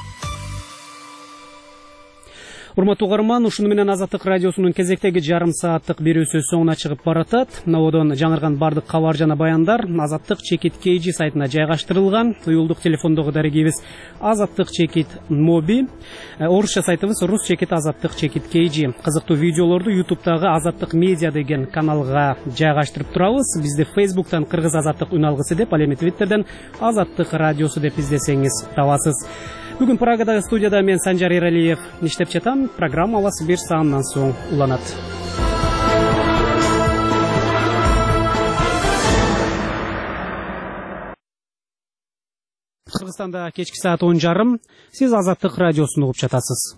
Урматтуу угарман, ушуну менен Азаттык радиосунун кезектеги жарым сааттык берүүсү соңуна чыгып баратат. Набодон жаңырган бардык кабар жана баяндар Азаттык чекит KG сайтына жайгаштырылган. Уюлдук телефондогу дарегибиз Азаттык чекит моби. Орусча сайтыбыз Рус чекит Азаттык чекит KG. Кызыктуу видеолорду YouTube'дагы Азаттык медиа деген каналга жайгаштырып турабыз. Бизди Facebook'тан Кыргыз Азаттык үн алгысы деп, ал эми Twitter'ден Азаттык радиосу деп издесеңиз табасыз. Бүгүн Прагадагы студияда мен Санжар Эралиев иштеп жатам. Программа аласы бир саамдан соң уланат. Кыргызстанда кечки саат 10:30. Сиз Азаттык радиосун угуп жатасыз.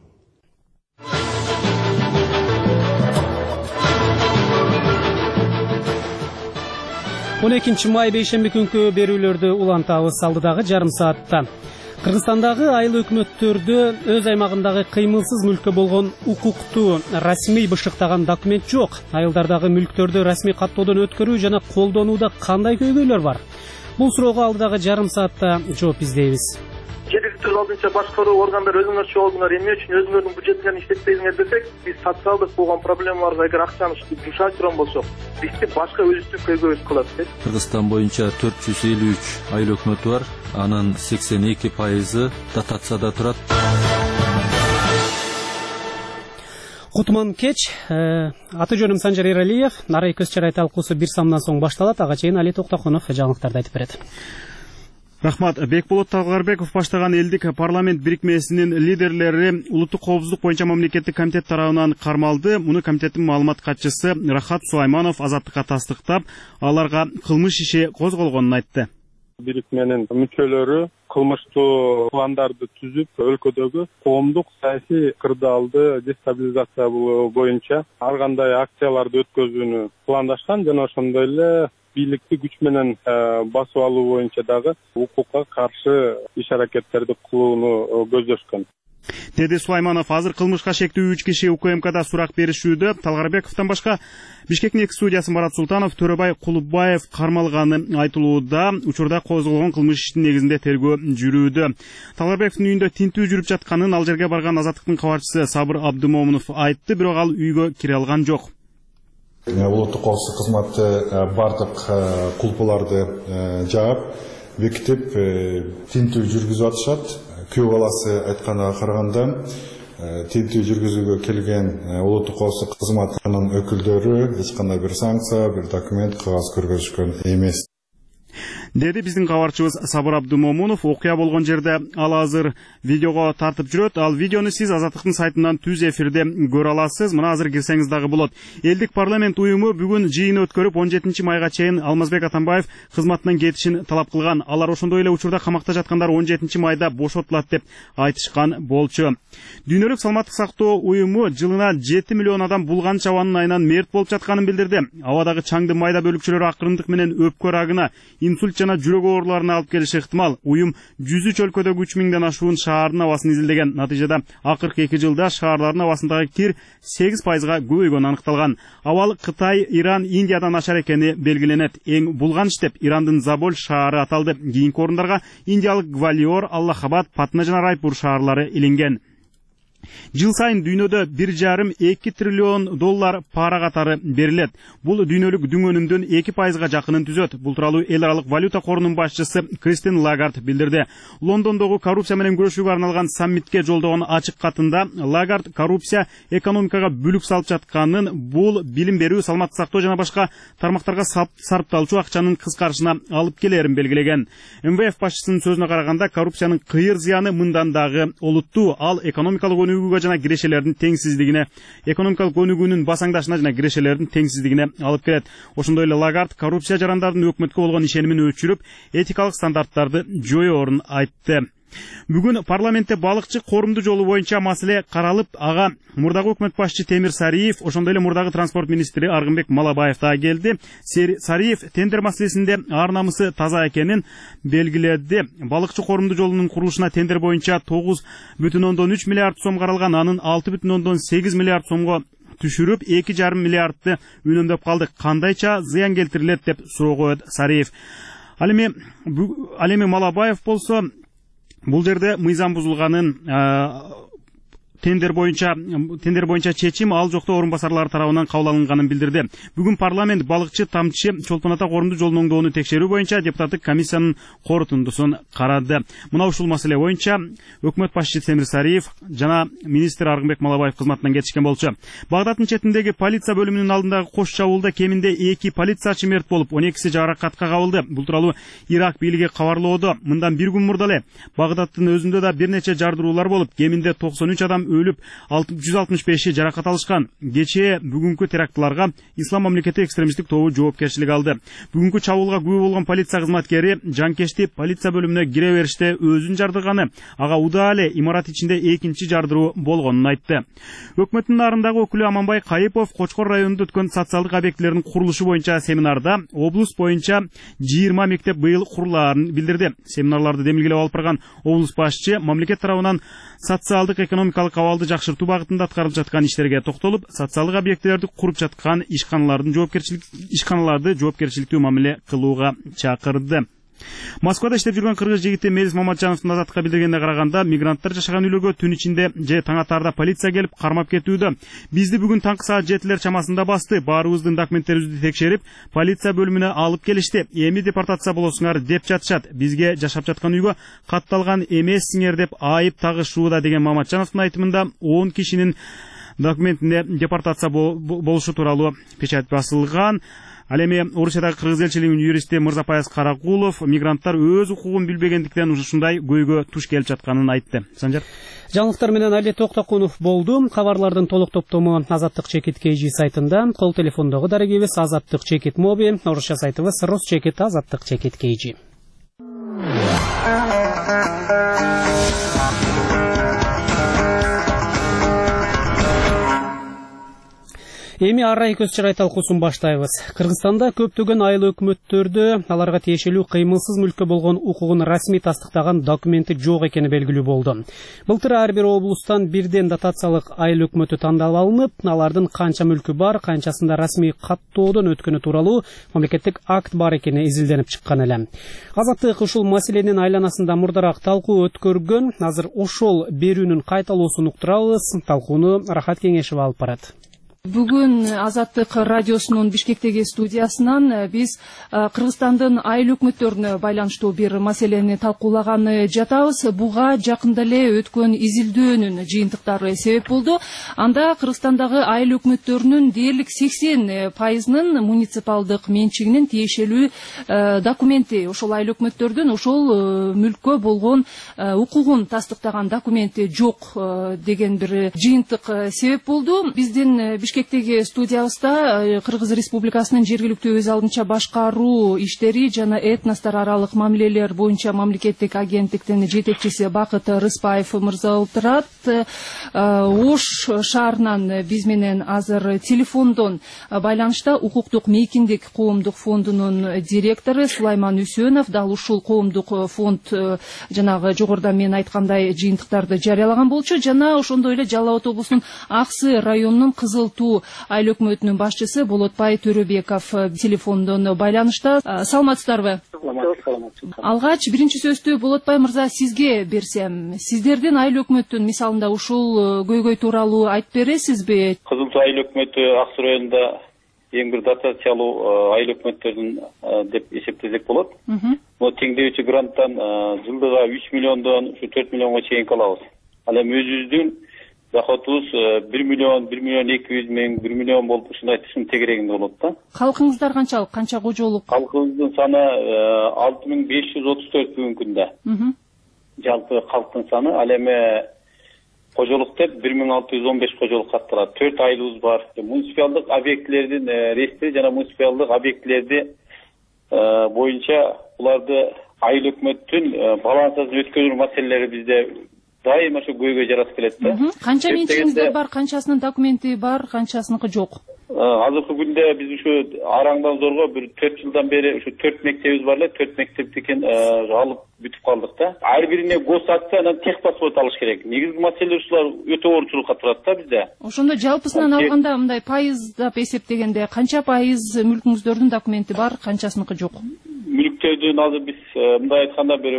Он 2 май бейшемби күнкү берүүлөрдү улантабыз. Алдыдагы жарым саатта Кыргызстандагы айыл өкмөттөрдө өз аймагындагы кыймылсыз мүлккө болгон укукту расмий бышыктаган документ жок. Айылдардагы мүлктөрдү расмий каттоодон өткөрүү жана колдонууда кандай көйгөйлөр бар? Бул суроого алдыдагы жарым саатта жооп издейбиз. Жергиликтүү алдынча башкаруу органдар өзүңөрчү болдуңар, эмне үчүн өзүңөрдүн бюджетиңерди иштетпейсиңер десек, биз социалдык болгон проблемаларга эгер акчаны жумшайтырган болсок, бизди башка өзүбүздүн көйгөйүбүз кылат. Кыргызстан боюнча 453 айыл өкмөтү бар, анын 82% дотацияда турат. Кутман кеч, аты жөнүм Санжар Эралиев, Нарай көз чарай талкуусу бир саамдан соң башталат. Ага чейин Али Токтоконов жаңылыктарды айтып берет. Рахмат. Бекболот Талгарбеков баштаган элдик парламент бирикмесинин лидерлери улуттук коопсуздук боюнча мамлекеттик комитет тарабынан кармалды. Муну комитеттин маалымат катчысы Рахат Сулайманов Азаттыкка тастыктап, аларга кылмыш иши козголгонун айтты. Бирикменин мүчөлөрү кылмыштуу пландарды түзүп, өлкөдөгү коомдук саясий кырдаалды дестабилизациялоо боюнча ар кандай акцияларды өткөзүүнү пландашкан жана ошондой эле бийликти күч менен басып алуу боюнча дагы укукка каршы иш аракеттерди кылууну көздөшкөн. Деди Сулайманов, азыр кылмышка шектүү 3 киши УКМКда сурак беришүүдө. Талгарбековдон башка Бишкектин 2 судьясы Марат Султанов, Төрөбай Кулубаев кармалганы айтылууда. Учурда козголгон кылмыш иштин негизинде тергөө жүрүүдө. Талгарбековдун үйүндө тинтүү жүрүп жатканын ал жерге барган Азаттыктын кабарчысы Сабыр Абдымомунов айтты, бирок ал үйгө кире алган жок. Улуттук коопсуздук кызматы бардык кулпуларды жаап, бекитип тинтүү жүргүзүп атышат. Күйөө баласы айтканга караганда, тинтүү жүргүзүүгө келген улуттук коопсуздук кызматынын өкүлдөрү эч кандай бир санкция, бир документ, кагаз көргөзүшкөн эмес. Деди биздин кабарчыбыз Сабыр Абдымомунов. Окуя болгон жерде ал азыр видеого тартып жүрөт. Ал видеону сиз Азаттыктын сайтынан түз эфирде көрө аласыз. Мына азыр кирсеңиз дагы болот. Элдик парламент уюму бүгүн жыйын өткөрүп 17 майга чейин Алмазбек Атамбаев кызматынан кетишин талап кылган. Алар ошондой эле учурда камакта жаткандар 17 майда бошотулат деп айтышкан болчу. Дүйнөлүк саламаттык сактоо уюму жылына 7 миллион адам булган чабанын айынан мерт болуп жатканын билдирди. Абадагы чаңдын майда бөлүкчөлөрү акырындык менен өпкө рагына, инсульт жана жүрөк ооруларына алып келиши ыктымал. Уюм 103 өлкөдөгү 3000ден ашуун шаардын абасын изилдеген. Натыйжада акыркы 2 жылда шаарлардын абасындагы кир 8%га көбөйгөнү аныкталган. Абал Кытай, Иран, Индиядан начар экени белгиленет. Эң булган деп Ирандын Заболь шаары аталды. Кийинки орундарга индиялык Гвалиор, Аллахабад, Патна жана Райпур шаарлары илинген. Жыл сайын дүйнөдө 1,5-2 триллион доллар пара катары берилет. Бул дүйнөлүк дүң өнүмдүн 2%га жакынын түзөт. Бул тууралуу эл аралык валюта корунун башчысы Кристин Лагард билдирди. Лондондогу коррупция менен күрөшүүгө арналган саммитке жолдогон ачык катында Лагард коррупция экономикага бүлүк салып жатканын, бул билим берүү, саламаттык сактоо жана башка тармактарга сарпталчу акчанын кыскарышына алып келерин белгилеген. МВФ башчысынын сөзүнө караганда, коррупциянын кыйыр зыяны мындан дагы олуттуу. Ал экономикалык өнүгүүгө жана кирешелердин теңсиздигине, экономикалык өнүгүүнүн басаңдашына жана кирешелердин теңсиздигине алып келет. Ошондой эле Лагард коррупция жарандардын өкмөткө болгон ишенимин өчүрүп, этикалык стандарттарды жоюорун айтты. Бүгүн парламентте балыкчы коорумдуу жолу боюнча маселе каралып, ага мурдагы өкмөт башчы Темир Сариев, ошондой эле мурдагы транспорт министри Аргынбек Малабаев да келди. Сариев тендер маселесинде ар намысы таза экенин белгиледи. Балыкчы коорумдуу жолунун курулушуна тендер боюнча 9,3 миллиард сом каралган, анын 6,8 миллиард сомго түшүрүп 2,5 миллиардты үнөмдөп калдык. Кандайча зыян келтирилет деп суроо коет Сариев. Ал эми Малабаев болсо бул жерде мыйзам бузулганын, тендер боюнча чечим ал жокто орун басарлары тарабынан кабыл алынганын билдирди. Бүгүн парламент балыкчы тамчы Чолпон Ата коорумдуу жолунун оңдоону текшерүү боюнча депутаттык комиссиянын корутундусун карады. Мына ушул маселе боюнча өкмөт башчысы Темир Сариев жана министр Аргынбек Малабаев кызматынан кетишкен болчу. Багдадтын четиндеги полиция бөлүмүнүн алдындагы кош чабуулда кеминде 2 полициячы мерт болуп, 12си жаракатка кабылды. Бул тууралуу Ирак бийлиги кабарлоодо. Мындан бир күн мурда эле Багдадтын өзүндө да бир нече жардыруулар болуп, кеминде 93 адам өлүп, 165 жаракат алышкан. Кечээ бүгүнкү терактларга Ислам мамлекети экстремисттик тобу жоопкерчилик алды. Бүгүнкү чабуулга күбө болгон полиция кызматкери жанкечти полиция бөлүмүнө кире бериште өзүн жардырганы, ага удаа эле имарат ичинде экинчи жардыруу болгонун айтты. Өкмөттүн нарындагы өкүлү Аманбай Кайыпов Кочкор районунда өткөн социалдык объектилердин курулушу боюнча семинарда облус боюнча 20 мектеп быйыл курулаарын билдирди. Семинарларды демилгелеп алып барган облус башчы мамлекет тарабынан социалдык экономикалык абалды жакшыртуу багытында аткарылып жаткан иштерге токтолуп, социалдык объектилерди куруп жаткан ишканаларды жоопкерчиликтүү мамиле кылууга чакырды. Москвада иштеп жүргөн кыргыз жигити Мелис Маматжановдун Азаттыкка билдиргенине караганда, мигранттар жашаган үйлөргө түн ичинде же таң атаарда полиция келип кармап кетүүдө. Бизди бүгүн таңкы саат 7 чамасында басты. Баарыбыздын документтерибизди текшерип, полиция бөлүмүнө алып келишти. Эми депортация болосуңар деп жатышат. Бизге жашап жаткан үйгө катталган эмессиңер деп айып тагышууда деген Маматжановдун айтымында 10 кишинин документинде депортация болушу тууралуу печать басылган. Ал эми Орусиядагы кыргыз элчилигинин юристи Мырзапаяз Каракулов мигранттар өз укугун билбегендиктен ушундай көйгө туш келип жатканын айтты. Санжар. Жаңылыктар менен Али Токтокунов болду. Кабарлардын толук топтому Азаттык чекит KG сайтында, кол телефондогу дарегибиз Азаттык чекит моби, орусча сайтыбыз Рус чекит Азаттык чекит KG. Эми арай көз чырай талкуусун баштайбыз. Кыргызстанда көптөгөн айыл өкмөттөрдө аларга тиешелүү кыймылсыз мүлккө болгон укугун расмий тастыктаган документи жок экени белгилүү болду. Былтыр ар бир облустан бирден дотациялык айыл өкмөтү тандалып алынып, алардын канча мүлкү бар, канчасында расмий каттоодон өткөнү тууралуу мамлекеттик акт бар экени изилденип чыккан эле. Азаттык ушул маселенин айланасында мурдараак талкуу өткөргөн. Азыр ошол берүүнүн кайталоосун уктурабыз. Талкууну Рахат Кеңешева алып барат. Бүгүн Азаттык радиосунун Бишкектеги студиясынан биз Кыргызстандын айыл өкмөттөрүнө байланыштуу бир маселени талкуулаганы жатабыз. Буга жакында эле өткөн изилдөөнүн жыйынтыктары себеп болду. Анда Кыргызстандагы айыл өкмөттөрүнүн дээрлик 80%-нын муниципалдык менчигинин тиешелүү документи, ошол айыл өкмөттөрдүн ошол мүлккө болгон укугун тастыктаган документи жок деген бир жыйынтык себеп болду. Биздин Бишкектеги студиябызда Кыргыз Республикасынын жергиликтүү өз алдынча башкаруу иштери жана этностор аралык мамилелер боюнча мамлекеттик агенттиктин жетекчиси Бакыт Рыспаев мырза отурат. Ош шаарынан биз менен азыр телефондон байланышта укуктук мейкиндик коомдук фондунун директору Сулайман Үсөнов дал ушул коомдук фонд жанагы жогоруда мен айткандай жыйынтыктарды жарыялаган болчу. Жана ошондой эле Жалал Абад облусунун Аксы районунун Кызыл жогорку айыл өкмөтүнүн башчысы Болотбай Төрөбеков телефондон байланышта. Саламатсыздарбы? Алгач биринчи сөздү Болотбай мырза сизге берсем, сиздердин айыл өкмөттүн мисалында ушул көйгөй тууралуу айтып бересизби? Кызыл Суу айыл өкмөтү Ак Суу районунда эң бир дотациялуу айыл өкмөттөрдүн деп эсептесек болот. Теңдөөчү гранттан жылдыга 3 миллиондон 4 миллионго чейин алабыз. Ал эми өзүбүздүн доходубуз 1 миллион 200 миң 1 миллион болуп ушундай түшүн тегерегинде болот да. Калкыңыздар канчалык? Канча кожолук? Калкыбыздын саны 6534 бүгүнкү күндө. Жалпы калктын саны ал эми кожолук деп 1615 кожолук катталат. 4 айылыбыз бар. Муниципалдык объектилердин реестри жана муниципалдык объектилерди боюнча буларды айыл өкмөттүн балансасын өткөрүү маселелери бизде дайыма ошо көйгөй жаратып келет да. Канча менчигиңиздер бар, канчасынын документи бар, канчасыныкы жок? Азыркы күндө биз ушу араңдан зорго бир 4 жылдан бери ушу 4 мектебибиз бар эле, 4 мектептикен алып бүтүп калдык да. Ар бирине госакция анан техпаспорт алыш керек. Негизги маселе ушулар өтө оорчулукка турат да бизде. Ошондо жалпысынан алганда мындай пайыздап эсептегенде канча пайыз мүлкүңүздөрдүн документи бар, канчасыныкы жок? Мүлктөрдүн азыр биз мындай айтканда бир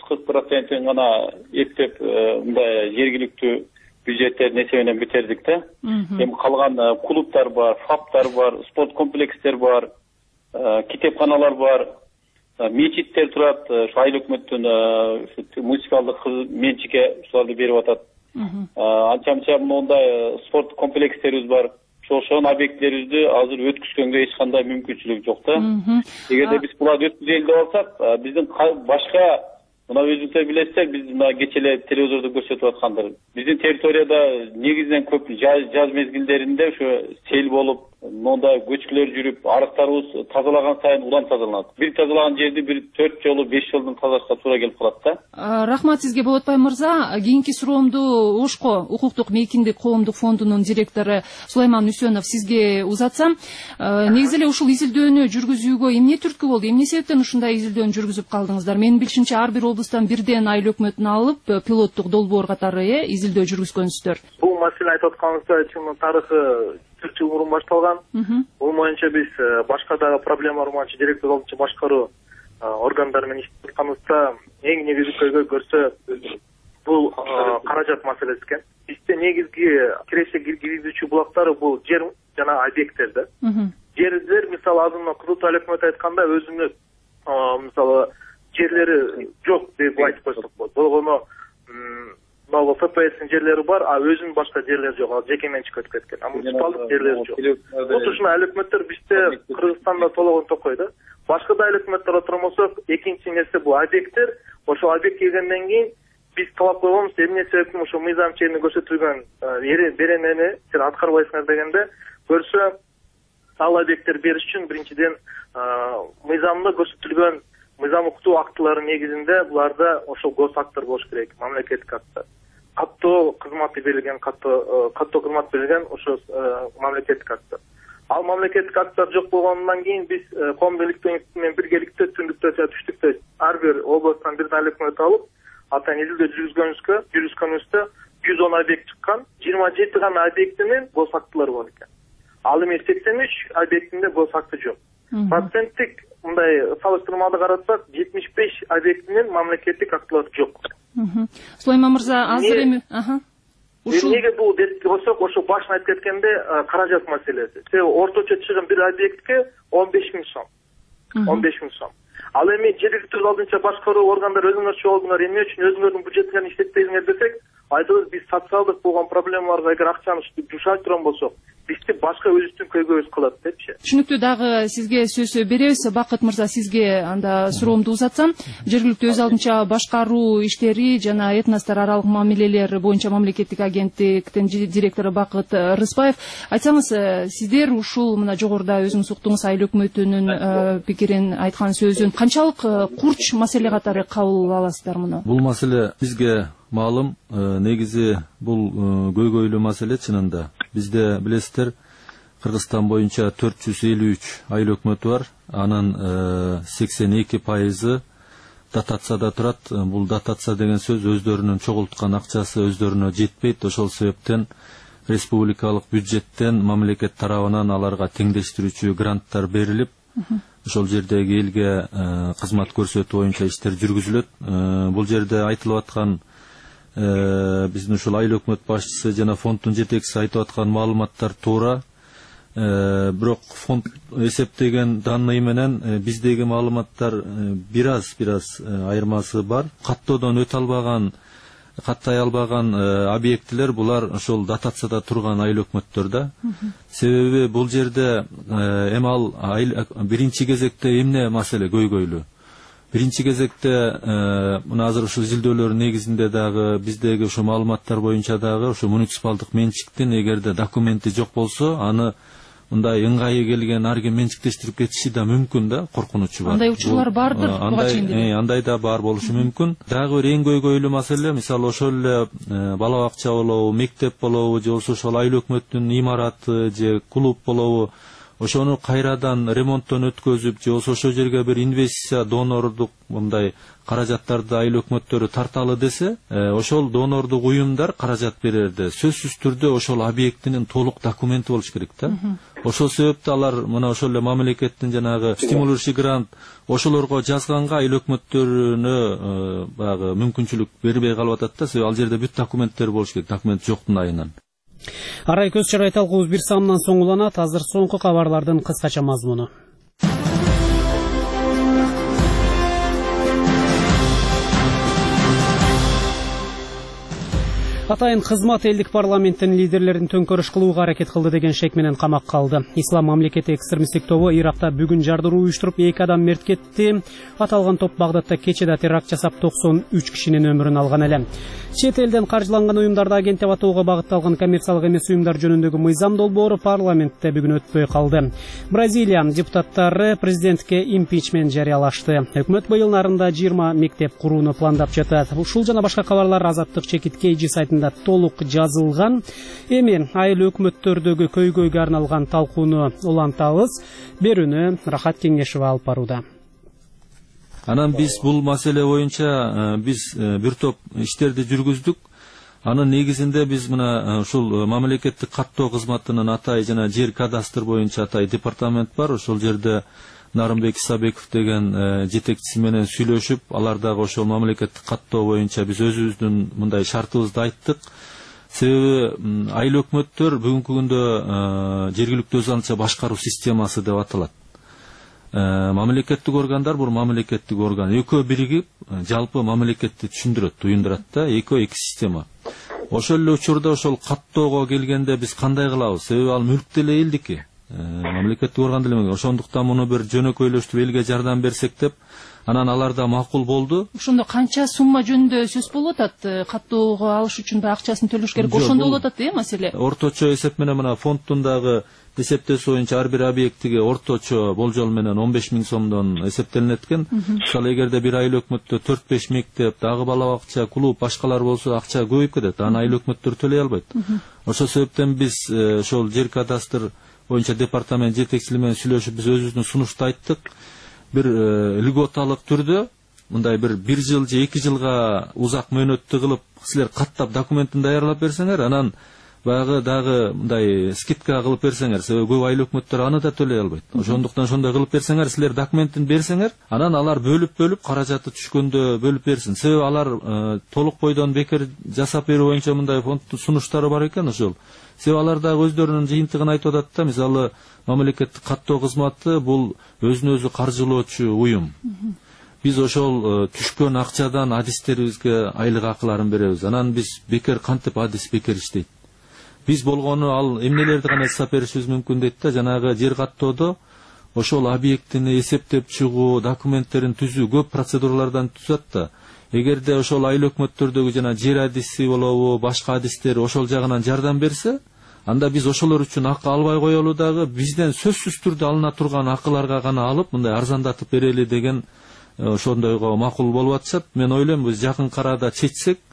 30-40% гана эптеп мындай жергиликтүү бюджеттердин эсебинен битердик да. Эми калган клубтар бар, фаптар бар, спорт комплекстер бар, китепканалар бар, мечиттер турат. Ушу айыл өкмөттүн муниципалдык менчикке ушуларды берип атат. Анча-мынча мондай спорт комплекстерибиз бар. Ошонун объектилерибизди азыр өткүзгөнгө эч кандай мүмкүнчүлүк жок да. Эгерде биз буларды өткүзөлү деп алсак, биздин башка мына өзүңүздөр билесиздер, биз мына кечээ эле телевизордо көрсөтүп аткандар. Биздин территорияда негизинен көп жаз мезгилдеринде ошо сел болуп, мондай көчкүлөр жүрүп, арыктарыбыз тазалаган сайын улам тазаланат. Бир тазалаган жерди бир 4 жолу 5 жолдон тазалашка туура келип калат да. Рахмат сизге Болотбай мырза. Кийинки суроомду ОШКО Укуктук мейкиндик коомдук фондунун директору Сулайман Үсөнов сизге узатсам. Негизи эле ушул изилдөөнү жүргүзүүгө эмне түрткү болду? Эмне себептен ушундай изилдөөнү жүргүзүп калдыңыздар? Менин билишимче ар бир облустан бирден айыл өкмөтүн алып, пилоттук долбоор катары изилдөө жүргүзгөнсүздөр. Бул маселени айтып атканыңызда чын тарыхы 4 жыл мурун башталган. Бул боюнча биз башка дагы проблемалар боюнча директор болчу башкаруу органдары менен иштеп атканыбызда эң негизги көйгөй көрсө бул каражат маселеси экен. Бизде негизги киреше киргизүүчү булактары бул жер жана объекттер да. Жерлер мисалы азыркы Кызыл Суу айыл өкмөтү айтканда өзүнүн мисалы жерлери жок деп айтып койсок болот. Болгону Бала ФПС'ин жерлери бар, а өзүнүн башка жерлери жок, ал жеке менчикке өтүп кеткен. А муниципалдык жерлери жок. Бул ушуна айыл өкмөттөр бизде Кыргызстанда толугун токойду. Башка да айыл өкмөттөр отурмосок, экинчи нерсе бул объекттер. Ошол объект келгенден кийин биз талап койгонбуз, эмне себептен ошо мыйзам чегинде көрсөтүлгөн беренени сен аткарбайсыңар дегенде көрсө ал объекттер бериш үчүн биринчиден мыйзамда көрсөтүлгөн мыйзам укуктуу актылары негизинде буларда ошол госактар болуш керек, мамлекеттик акттар. Каттоо кызматы берилген, каттоо кызмат берилген ошо мамлекеттик акттар. Ал мамлекеттик акттар жок болгондон кийин биз коомдук иликтөө институту менен биргеликте түндүктө жана түштүктө ар бир областтан бир айыл өкмөтү алып, атан изилдөө жүргүзгөнүбүздө 110 объект чыккан, 27 гана объектинин госактылары бар экен. Ал эми 83 объектинде госакты жок. Проценттик мындай салыштырмада карасак 75 объектинин мамлекеттик актылары жок. Сулайман мырза, азыр эми Эмнеге бул деп болсок, ошо башын айтып кеткенде каражат маселеси. Себеби орточо чыгым бир объектке 15 миң сом. 15 миң сом. Ал эми жергиликтүү алдынча башкаруу органдар өзүңөр чогулдуңар, эмне үчүн өзүңөрдүн бюджетиңерди иштетпейсиңер десек, айтабыз биз социалдык болгон проблемаларга эгер акчаны жумшай турган болсок, бизди башка өзүбүздүн көйгөйүбүз кылат депчи. Түшүнүктүү, дагы сизге сөз беребиз. Бакыт мырза, сизге анда суроомду узатсам, жергиликтүү өз алдынча башкаруу иштери жана этностор аралык мамилелер боюнча мамлекеттик агенттиктин директору Бакыт Рыспаев, айтсаңыз, сиздер ушул мына жогоруда өзүңүз уктуңуз айыл өкмөтүнүн пикирин айткан сөзүн канчалык курч маселе катары кабыл аласыздар муну? Бул маселе бизге маалым, негизи бул көйгөйлүү маселе чынында. Бизде билесиздер, Кыргызстан боюнча 453 айыл өкмөтү бар. Анын 82% дотацияда турат. Бул дотация деген сөз өздөрүнүн чогулткан акчасы өздөрүнө жетпейт. Ошол себептен республикалык бюджеттен мамлекет тарабынан аларга теңдештирүүчү гранттар берилип, ошол жердеги элге кызмат көрсөтүү боюнча иштер жүргүзүлөт. Бул жерде айтылып аткан биздин ушул айыл өкмөт башчысы жана фонддун жетекчиси айтып аткан маалыматтар туура. Бирок фонд эсептеген данный менен биздеги маалыматтар бир аз айырмасы бар. Каттоодон өтө албаган, каттай албаган объектилер булар ошол дотацияда турган айыл өкмөттөрдө. Себеби бул жерде эми ал биринчи кезекте эмне маселе көйгөйлүү. Биринчи кезекте мына азыр ушул изилдөөлөр негизинде дагы биздеги ошо маалыматтар боюнча дагы ошо муниципалдык менчиктин эгерде документи жок болсо, аны мындай ыңгайы келген ар ким менчиктештирип кетиши да мүмкүн да, коркунучу бар. Андай учурлар бардыр буга чейин. Андай да бар болушу мүмкүн. Дагы бир эң көйгөйлүү маселе, мисалы ошол эле бала бакча болобу, мектеп болобу, же болбосо ошол айыл өкмөттүн имараты же клуб болобу, ошону кайрадан ремонттон өткөзүп, же болбосо ошол жерге бир инвестиция, донордук мындай каражаттарды айыл өкмөттөрү тарталы десе, ошол донордук уюмдар каражат берерде сөзсүз түрдө ошол объектинин толук документи болуш керек да. Ошол себептен алар мына ошол эле мамлекеттин жанагы стимулирующий грант ошолорго жазганга айыл өкмөттөрүнө баягы мүмкүнчүлүк бербей калып атат да. Себеби ал жерде бүт документтер болуш керек, документ жоктун айынан. Арай көз чарай талкуубуз бир самынан соң уланат. Азыр соңку кабарлардын кыскача мазмуну. Атайын кызмат элдик парламенттин лидерлерин төңкөрүш кылууга аракет кылды деген шек менен камакка калды. Ислам мамлекети экстремисттик тобу Иракта бүгүн жардыруу уюштуруп 2 адам мерт кетти. Аталган топ Багдадта кечеде теракт жасап 93 кишинин өмүрүн алган эле. Чет элден каржыланган уюмдарды агенттеп атууга багытталган коммерциялык эмес уюмдар жөнүндөгү мыйзам долбоору парламентте бүгүн өтпөй калды. Бразилия депутаттары президентке импичмент жарыялашты. Өкмөт быйыл нарында 20 мектеп курууну пландап жатат. Ушул жана башка кабарлар Азаттык чекит KG сайтында толук жазылган. Эми айыл өкмөттөрдөгү көйгөйгө арналган талкууну улантабыз. Берүүнү Рахат Кеңешова алып барууда. Анан биз бул маселе боюнча биз бир топ иштерди жүргүздүк. Анын негизинде биз мына ушул мамлекеттик каттоо кызматынын атай жана жер кадастр боюнча атай департамент бар. Ошол жерде Нарымбек Исабеков деген жетекчиси менен сүйлөшүп, алар дагы ошол мамлекеттик каттоо боюнча биз өзүбүздүн мындай шартыбызды айттык. Себеби айыл өкмөттөр бүгүнкү күндө жергиликтүү өз алдынча башкаруу системасы деп аталат. Мамлекеттик органдар бул мамлекеттик орган. Экөө биригип жалпы мамлекетти түшүндүрөт, туюндурат да, экөө эки система. Ошол эле учурда ошол каттоого келгенде биз кандай кылабыз? Себеби ал мүлк деле элдики. Мамлекеттик орган деле. Ошондуктан муну бир жөнөкөйлөштүрүп элге жардам берсек деп, анан алар да макул болду. Ошондо канча сумма жөнүндө сөз болуп атат? Каттоого алыш үчүн акчасын төлөш керек. Ошондо болуп атат, маселе. Орточо эсеп менен мына фонддун дагы эсептесүү боюнча ар бир объектиге орточо болжол менен 15 000 сомдон эсептелинет экен. Мисалы эгерде бир айыл өкмөттө 4-5 мектеп, дагы бала бакча, клуб, башкалар болсо акча көбөйүп кетет. Аны айыл өкмөттөр төлөй албайт. Ошол себептен биз ошол жер кадастр боюнча департамент жетекчилиги менен сүйлөшүп биз өзүбүздүн сунушту айттык. Бир льготалык түрдө мындай бир жыл же 2 жылга узак мөөнөттү кылып силер каттап документин даярдап берсеңер, анан баягы дагы мындай скидка кылып берсеңер, себеби көп айыл өкмөттөр аны да төлөй албайт. Ошондуктан ошондой кылып берсеңер, силер документин берсеңер, анан алар бөлүп каражаты түшкөндө бөлүп берсин. Себеби алар толук бойдон бекер жасап берүү боюнча мындай фонддун сунуштары бар экен ошол. Себеби алар дагы өздөрүнүн жыйынтыгын айтып атат да, мисалы мамлекеттик каттоо кызматы бул өзүн өзү каржылоочу уюм. Биз ошол түшкөн акчадан адистерибизге айлык акыларын беребиз. Анан биз бекер кантип адис бекер иштейт. Биз болгону ал эмнелерди гана жасап беришибиз мүмкүн дейт да, жанагы жер каттоодо ошол объектини эсептеп чыгуу, документтерин түзүү көп процедуралардан түзөт да. Эгерде ошол айыл өкмөттөрдөгү жана жер адиси болобу, башка адистер ошол жагынан жардам берсе, анда биз ошолор үчүн акы албай коелу дагы, бизден сөзсүз түрдө алына турган акыларга гана алып, мындай арзандатып берели деген ошондойго макул болуп атышат. Мен ойлойм, биз жакын арада чечсек,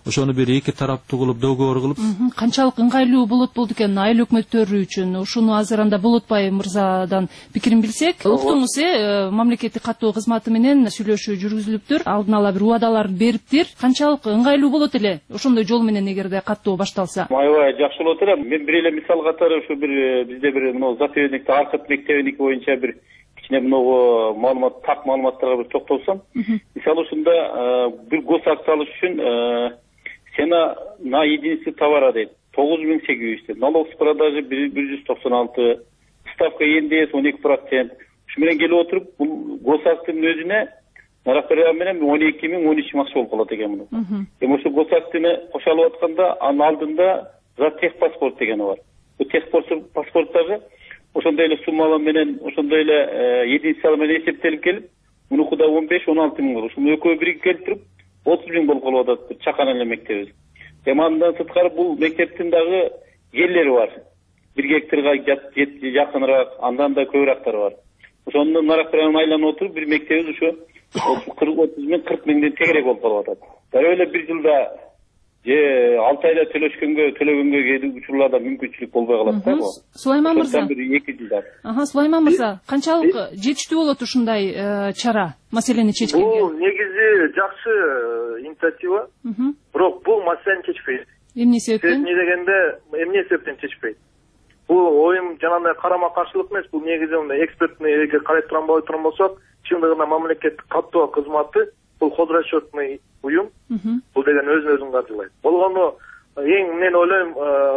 ошону бир эки тараптуу кылып договор кылып. Канчалык ыңгайлуу болот болду экен айыл өкмөттөрү үчүн? Ушуну азыр анда Болотбай мырзадан пикирин билсек, уктуңуз, мамлекеттик каттоо кызматы менен сүйлөшүү жүргүзүлүптүр, алдын ала бир убадалар бериптир. Канчалык ыңгайлуу болот эле ошондой жол менен эгерде каттоо башталса? Аябай жакшы болот эле. Мен бир эле мисал катары ушу бизде бир мына заповедникте Аркыт мектебиники боюнча бир кичине мынау маалымат, так маалыматтарга бир токтолсом, мисалы ушунда бир госакт алыш үчүн цена на единицу товара дейт 9800 дейт. Налог с продажи 196, ставка НДС 12%. Ушу менен келип отуруп, бул госактын өзүнө наракчылар менен 12.000-13.000 акча болуп калат экен муну. Эми ошо госактыны кошо алып атканда анын алдында за техпаспорт дегени бар. Бул техпаспорттары ошондой эле суммалар менен, ошондой эле единицалар менен эсептелип келип, мунукуда 15-16 миң болот. Ушуну экөө бирге келтирип 30 миң болуп калып атат чакан эле мектебибиз. Эми андан сырткары бул мектептин дагы жерлери бар. 1 гектарга жакыныраак, андан да көбүрөөктөрү бар. Ошондон нарактардан айланып отуруп бир мектебибиз ушу 30 миң 40 миңден тегерээк болуп калып атат. Дароо эле бир жылда же 6 айда төлөгөнгө кээде учурларда мүмкүнчүлүк болбой калат да бул. Сулайман мырза. Бир 2 жылда. Сулайман мырза, канчалык жетиштүү болот ушундай чара, маселени чечкенге? Бул негизи жакшы инициатива. Бирок бул маселени чечпейт. Эмне себептен? Эмне себептен чечпейт? Бул оюм жанагындай карама каршылык эмес, бул негизи экспертный карай турган болсок, чындыгында мамлекеттик каттоо кызматы бул хозрасчетный уюм. Бул деген өзүн каржылайт. Болгону эң мен ойлойм,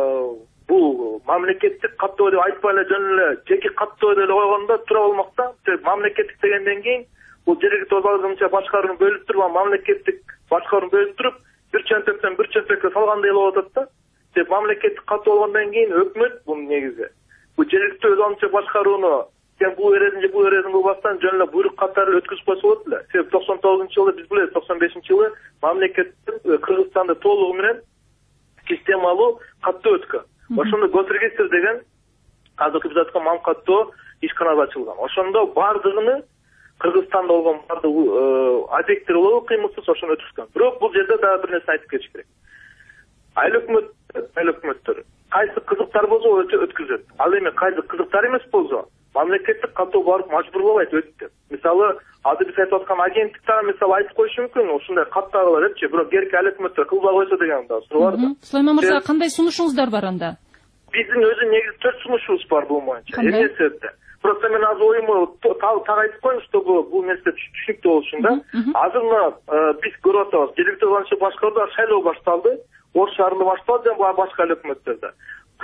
бул мамлекеттик каттоо деп айтпай эле жөн эле жеке каттоо деп койгондо туура болмок да. Мамлекеттик дегенден кийин бул жергиликтүү органча башкарууну бөлүп туруп, мамлекеттик башкарууну бөлүп туруп, бир чөнтөктөн бир чөнтөккө салгандай болуп атат да. Деп мамлекеттик каттоо болгондон кийин өкмөт бул негизи. Бул жергиликтүү органча башкарууну сен бул эрезин кылбастан жөн эле буйрук катары өткүзүп койсо болот эле. Себеп 99-жылы биз билебиз, 95-жылы мамлекет Кыргызстанды толугу менен системалуу каттоо өткөн. Ошондо госрегистр деген азыркы биз айткан мам каттоо ишканасы ачылган. Ошондо бардыгыны Кыргызстанда болгон бардык объекттер болобу кыймылсыз ошону өткөзгөн. Бирок бул жерде дагы бир нерсе айтып кетиш керек. Айыл өкмөттөр кайсы кызыктар болсо өткөзөт. Ал эми кайсы кызыктар эмес болсо мамлекеттик каттоо барып мажбурлабайт өтүп. Мисалы, азыр биз айтып аткан агенттиктер мисалы айтып коюшу мүмкүн, ушундай каттагыла депчи, бирок керки айыл өкмөттөр кылбай койсо деген да суроо бар да. Сулайман мырза, кандай сунушуңуздар бар анда? Биздин өзү негизи 4 сунушубуз бар бул боюнча. Эмне себептен? Просто мен азыр оюмду так айтып коеюн, чтобы бул нерсе түшүнүктүү болушун да. Азыр биз көрүп атабыз, жергиликтүү органча башкарууда шайлоо башталды. Ош шаарында башталды жана башка өкмөттөрдө.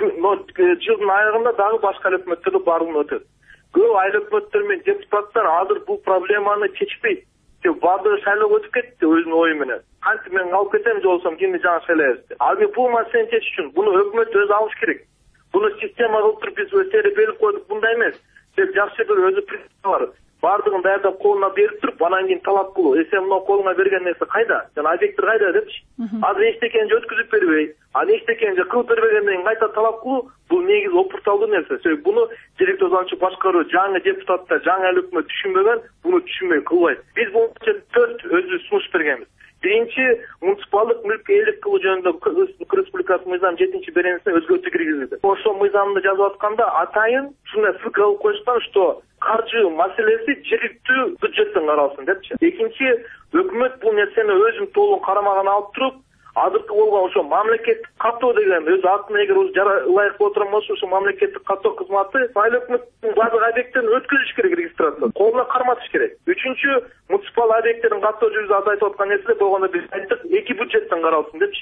Жылдын аягында дагы башка өкмөттөрдө баарын өтөт. Көп айыл өкмөттөр менен депутаттар азыр бул проблеманы чечпейт. Баардыгы шайлоого өтүп кетти өзүнүн ою менен. Кантип мен алып кетем же болсом кимди жаңы шайлайбыз деп. Ал эми бул маселени чечиш үчүн буну өкмөт өзү алыш керек. Буну система кылып туруп биз өздөрү белип койдук, мындай эмес. Деп жакшы бир өзү принцип бар. Бардыгын даярдап колуна берип туруп, анан кийин талап кылуу. Сен мына колуңа берген нерсе кайда? Жана объекттер кайда депчи. Азыр эчтекени өткүзүп бербей, анан эчтекени кылып бербегенден кийин кайта талап кылуу бул негизи опурталдуу нерсе. Себеби буну жергиликтүү органча башкаруу жаңы депутаттар, жаңы өкмөт түшүнбөгөн, буну түшүнбөй кылбайт. Биз бул 4 өзүбүз сунуш бергенбиз. Биринчи, муниципалдык мүлккө ээлик кылуу жөнүндө Кыргыз Республикасынын мыйзам 7-беренесине өзгөртүү киргизилди. Ошол мыйзамды жазып атканда атайын ушундай ссылка кылып коюшкан, что каржы маселеси жергиликтүү бюджеттен каралсын депчи. Экинчи, өкмөт бул нерсени өзүнүн толугу карамаган алып туруп, азыркы болгон ошо мамлекеттик каттоо деген өз атына эгер ылайык боло турган болсо, ошо мамлекеттик каттоо кызматы айыл өкмөттүн баардык объекттерин өткөзүш керек регистрацияны. Колуна карматыш керек. Үчүнчү, муниципал объекттерин каттоо жүргүзүү азыр айтып аткан нерсе болгондо биз айттык, 2 бюджеттен каралсын депчи.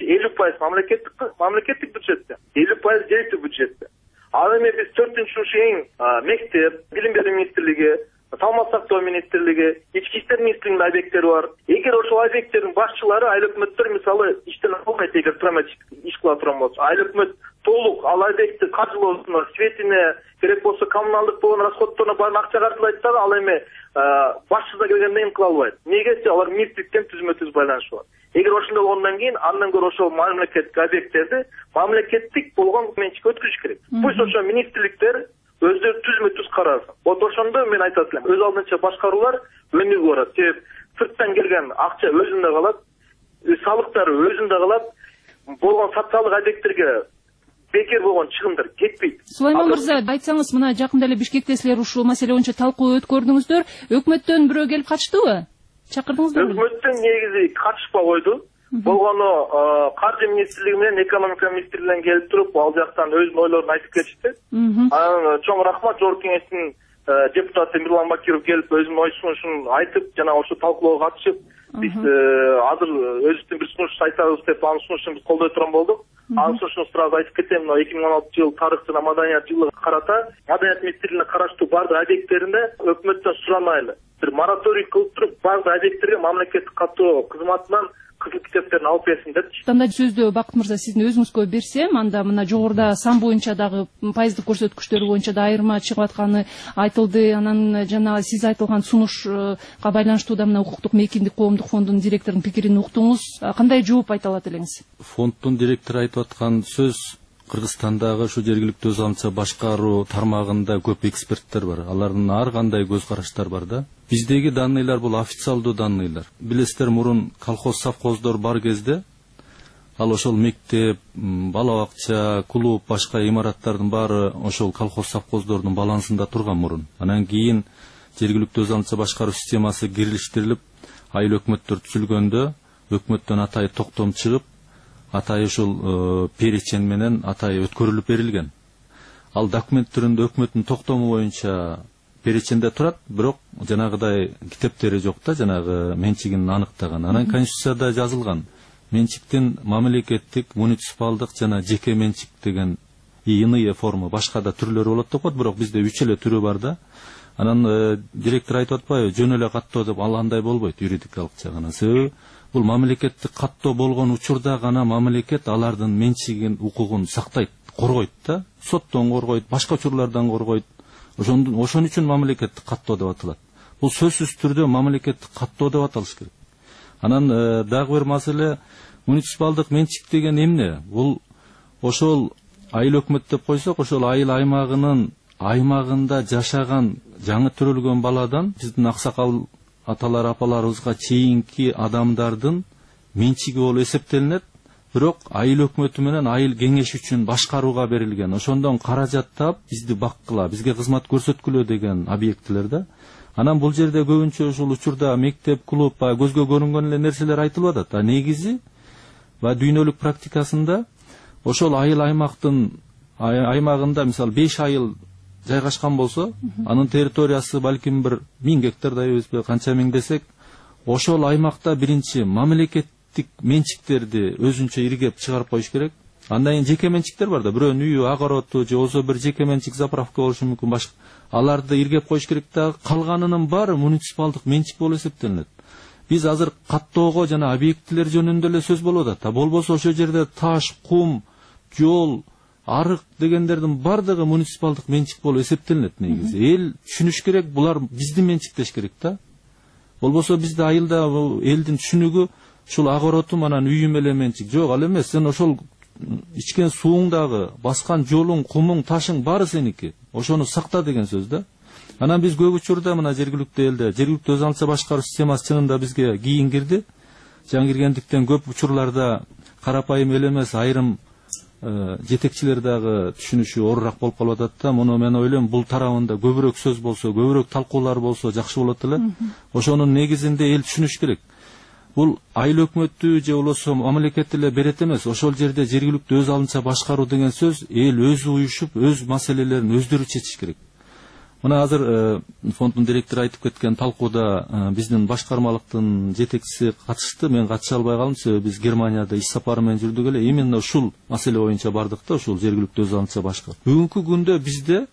50% мамлекеттик бюджеттен, 50% жергиликтүү бюджеттен. Ал эми биз 4-үчү эң мектеп, билим берүү министрлиги, саламат сактоо министрлиги, ички иштер министрлигинин объекттери бар. Эгер ошол объекттердин башчылары айыл өкмөттөр мисалы иштен албайт, эгер траматик иш кыла турган болсо, айыл өкмөт толук ал объектти каржылоосуна, светине, керек болсо коммуналдык болгон расходторуна баарын акча каржылайт дагы, ал эми башчысына келгенде эми кыла албайт. Негеси алар министрликтен түзмө-түз байланышы бар. Эгер ошондой болгондон кийин андан көрө ошол мамлекеттик объекттерди мамлекеттик болгон менчикке өткүзүш керек. Пусть ошо министрликтер өздөрү түзмө-түз карасын. Вот ошондо мен айтат элем, өз алдынча башкаруулар өнүгүп барат. Себеп сырттан келген акча өзүндө калат, салыктар өзүндө калат. болгон социалдык адектерге бекер болгон чыгымдар кетпейт. Сулайман мырза, айтсаңыз, мына жакында эле Бишкекте силер ушул маселе боюнча талкуу өткөрдүңүздөр. Өкмөттөн бирөө келип катыштыбы? Чакырдыңыздарбы? Өкмөттөн негизи катышпай койду. Болгону каржы министрлиги менен экономика министрлигинен келип туруп, ал жактан өзүнүн ойлорун айтып кетишти. Анан чоң рахмат, жогорку кеңештин депутаты Мирлан Бакиров келип өзүнүн ой сунушун айтып, жана ошо талкуулоого катышып, биз азыр өзүбүздүн бир сунуш айтабыз деп, анын сунушун биз колдой турган болдук. Анын сунушун сразу айтып кетем, 2016 жыл тарых жана маданият жылы карата, маданият министрлигине караштуу бардык объекттеринде өкмөттөн суранайлы. Бир мораторий кылып туруп, бардык объекттерге мамлекеттик каттоо кызматынан кызыл китептерин алып берсин депчи. Анда сөздү Бакыт мырза сиздин өзүңүзгө берсем, анда мына жогоруда сан боюнча дагы пайыздык көрсөткүчтөр боюнча да айырма чыгып атканы айтылды. Анан жана сиз айтылган сунушка байланыштуу да мына укуктук мейкиндик коомдук фондунун директорунун пикирин уктуңуз. Кандай жооп айта алат элеңиз? Фонддун директору айтып аткан сөз Кыргызстандагы ушу жергиликтүү өз алымча башкаруу тармагында көп эксперттер бар. Алардын ар кандай көз караштар бар да. Биздеги данныйлар бул официалдуу данныйлар. Билесиздер, мурун колхоз совхоздор бар кезде ал ошол мектеп, бала бакча, клуб, башка имараттардын баары ошол колхоз совхоздордун балансында турган мурун. Анан кийин жергиликтүү өз алымча башкаруу системасы кирилиштирилип, айыл өкмөттөр түзүлгөндө өкмөттөн атайы токтом чыгып, атайы ушул перечень менен атайы өткөрүлүп берилген. Ал документ түрүндө өкмөттүн токтому боюнча переченде турат, бирок жанагыдай китептери жок да, жанагы менчигин аныктаган. Анан конституцияда жазылган. Менчиктин мамлекеттик, муниципалдык жана жеке менчик деген иные форма, башка да түрлөрү болот деп коет, бирок бизде 3 эле түрү бар да. Анан директор айтып атпайбы, жөн эле каттоо деп, ал андай болбойт юридикалык жагынан. Себеби бул мамлекеттик каттоо болгон учурда гана мамлекет алардын менчигин, укугун сактайт, коргойт да. Соттон коргойт, башка учурлардан коргойт. Ошон үчүн мамлекеттик каттоо деп аталат. Бул сөзсүз түрдө мамлекеттик каттоо деп аталыш керек. Анан дагы бир маселе, муниципалдык менчик деген эмне? Бул ошол айыл өкмөт деп койсок, ошол айыл аймагында жашаган, жаңы төрөлгөн баладан биздин аксакал аталар апаларыбызга чейинки адамдардын менчиги болуп эсептелинет. Бирок айыл өкмөтү менен айыл кеңеши үчүн башкарууга берилген. Ошондон каражат таап, бизди баккыла, бизге кызмат көрсөткүлө деген объектилер да. Анан бул жерде көбүнчө ушул учурда мектеп, клуб, көзгө көрүнгөн эле нерселер айтылып атат. Негизи дүйнөлүк практикасында ошол айыл аймагында, мисалы 5 айыл жайгашкан болсо, анын территориясы балким бир 1000 гектардай эмеспи, канча миң десек, ошол аймакта биринчи мамлекеттик менчиктерди өзүнчө иргеп чыгарып коюш керек. Андан кийин жеке менчиктер бар да, бирөөнүн үйү, огороду же болбосо бир жеке менчик заправка болушу мүмкүн, башка. Аларды иргеп коюш керек да, калганынын баары муниципалдык менчик болуп эсептелинет. Биз азыр каттоого жана объектилер жөнүндө эле сөз болуп атат. Болбосо ошол жерде таш, кум, жол, арык дегендердин бардыгы муниципалдык менчик болуп эсептелинет негизи. Эл түшүнүш керек, булар биздин менчиктеш керек да. Болбосо бизде айылда элдин түшүнүгү ушул огородум анан үйүм эле менчик. Жок, ал эмес. Сен ошол ичкен сууңдагы, баскан жолуң, кумуң, ташың баары сеники. Ошону сакта деген сөз да. Анан биз көп учурда мына жергиликтүү элде, жергиликтүү өз алымча башкаруу системасы чынында бизге кийин кирди. Жаңы киргендиктен көп учурларда карапайым эл эмес, айрым жетекчилер дагы түшүнүшү оорураак болуп калып атат да. Муну мен ойлойм, бул тарабында көбүрөөк сөз болсо, көбүрөөк талкуулар болсо жакшы болот эле. Ошонун негизинде эл түшүнүш керек. Бул айыл өкмөтү же болбосо мамлекет эле берет эмес. Ошол жерде жергиликтүү өз алымча башкаруу деген сөз эл өзү уюшуп, өз маселелерин өздөрү чечиш керек. Мына азыр фонддун директору айтып кеткен талкууда биздин башкармалыктын жетекчиси катышты. Мен катыша албай калдым, себеби биз Германияда иш сапары менен жүрдүк эле. Именно ушул маселе боюнча бардык да, ушул жергиликтүү өз алымча башкаруу. Бүгүнкү күндө бизде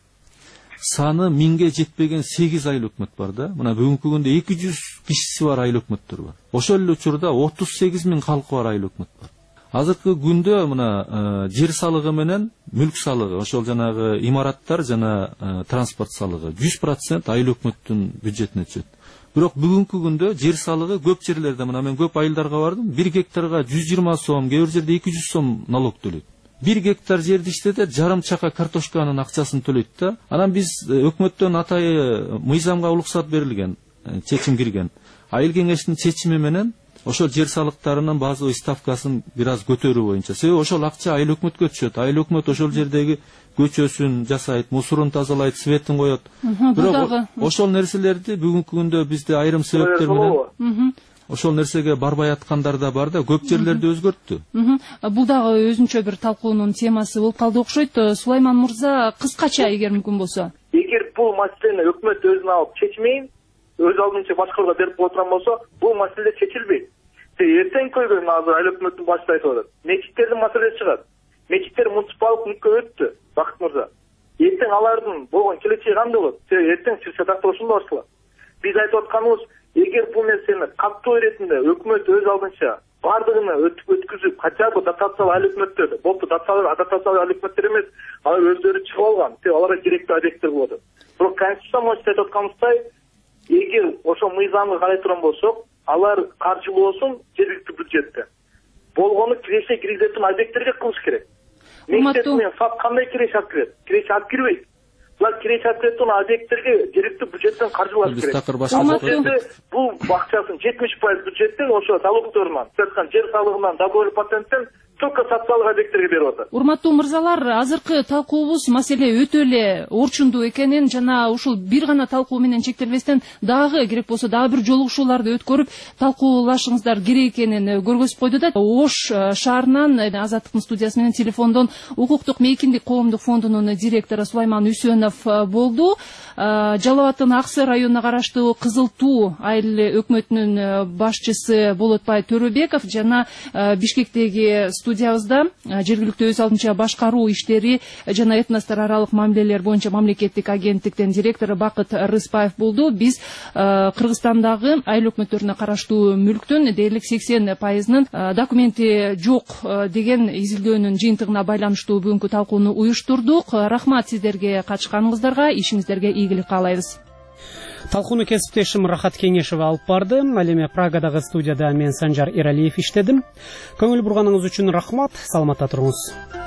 саны 1000ге жетпеген 8 айыл өкмөт бар да. Мына бүгүнкү күндө 200 кишиси бар айыл өкмөттөр бар. Ошол эле учурда 38 миң калкы бар айыл өкмөт бар. Азыркы күндө мына жер салыгы менен мүлк салыгы, ошол жанагы имараттар жана транспорт салыгы 100% айыл өкмөттүн бюджетине түшөт. Бирок бүгүнкү күндө жер салыгы көп жерлерде, мына мен көп айылдарга бардым, 1 гектарга 120 сом, кээ бир жерде 200 сом налог төлөйт. 1 гектар жерди иштетет, жарым чака картошканын акчасын төлөйт да. Анан биз өкмөттөн атайы мыйзамга уруксат берилген, чечим кирген. Айыл кеңештин чечими менен ошол жер салыктарынын базовый ставкасын бир аз көтөрүү боюнча. Себеби ошол акча айыл өкмөткө түшөт. Айыл өкмөт ошол жердеги көчөсүн жасайт, мусурун тазалайт, светин коет. Бирок ошол нерселерди бүгүнкү күндө бизде айрым себептер менен ошол нерсеге барбай аткандар да бар да, көп жерлерди өзгөрттү. Бул дагы өзүнчө бир талкуунун темасы болуп калды окшойт. Сулайман мырза, кыскача эгер мүмкүн болсо. Эгер бул маселени өкмөт өзүнө алып чечмейин, өз алдынча башкарууга берип отурган болсо, бул маселе чечилбейт. Эртең көйгөн азыр айыл өкмөттүн башчысы айтып атат. Мечиттердин маселеси чыгат. Мечиттер муниципалдык мүлккө өттү, Бакыт мырза. Эртең алардын болгон келечеги кандай болот? Эртең сырсатакта ошондой башталат. Биз айтып атканыбыз, эгер бул нерсени каттоо иретинде өкмөт өз алдынча бардыгына өткүзүп, хотя бы дотациялык айыл өкмөттөр, болду дотациялык айыл өкмөттөр эмес, алар өздөрү чыгып алган, аларга керектүү объекттер болот. Бирок конституция моюнча айтып атканыбыздай, эгер ошол мыйзамды карай турган болсок, алар каржылоосун жергиликтүү бюджетте. Болгону киреше киргизетін объекттерге кылыш керек. Мектеп менен сад кандай киреше алып кирет? Киреше алып кирбейт. Булар киреше алып кирет объекттерге жергиликтүү бюджеттен каржылаш керек. Бул бакчасын 70% бюджеттен ошо налогторунан, жер салыгынан, добровольный патенттен только социалдык объекттерге берип атат. Урматтуу мырзалар, азыркы талкуубуз маселе өтө эле орчундуу экенин жана ушул бир гана талкуу менен чектелбестен дагы керек болсо дагы бир жолугушууларды өткөрүп талкуулашыңыздар керек экенин көргөзүп койду да. Ош шаарынан Азаттыктын студиясы менен телефондон Укуктук мейкиндик коомдук фондунун директору Сулайман Үсөнов болду. Жалал Абадтын Аксы районуна караштуу Кызыл Туу айыл өкмөтүнүн башчысы Болотбай Төрөбеков жана Бишкектеги студиябызда жергиликтүү өз алдынча башкаруу иштери жана этностор аралык мамилелер боюнча мамлекеттик агенттиктин директору Бакыт Рыспаев болду. Биз Кыргызстандагы айыл өкмөттөрүнө караштуу мүлктүн дээрлик 80%-нын документи жок деген изилдөөнүн жыйынтыгына байланыштуу бүгүнкү талкууну уюштурдук. Рахмат сиздерге катышканыңыздарга, ишиңиздерге ийгилик каалайбыз. Талкууну кесиптешим Рахат Кеңешева алып барды. Ал эми Прагадагы студияда мен Санжар Эралиев иштедим. Көңүл бурганыңыз үчүн рахмат. Саламатта туруңуз.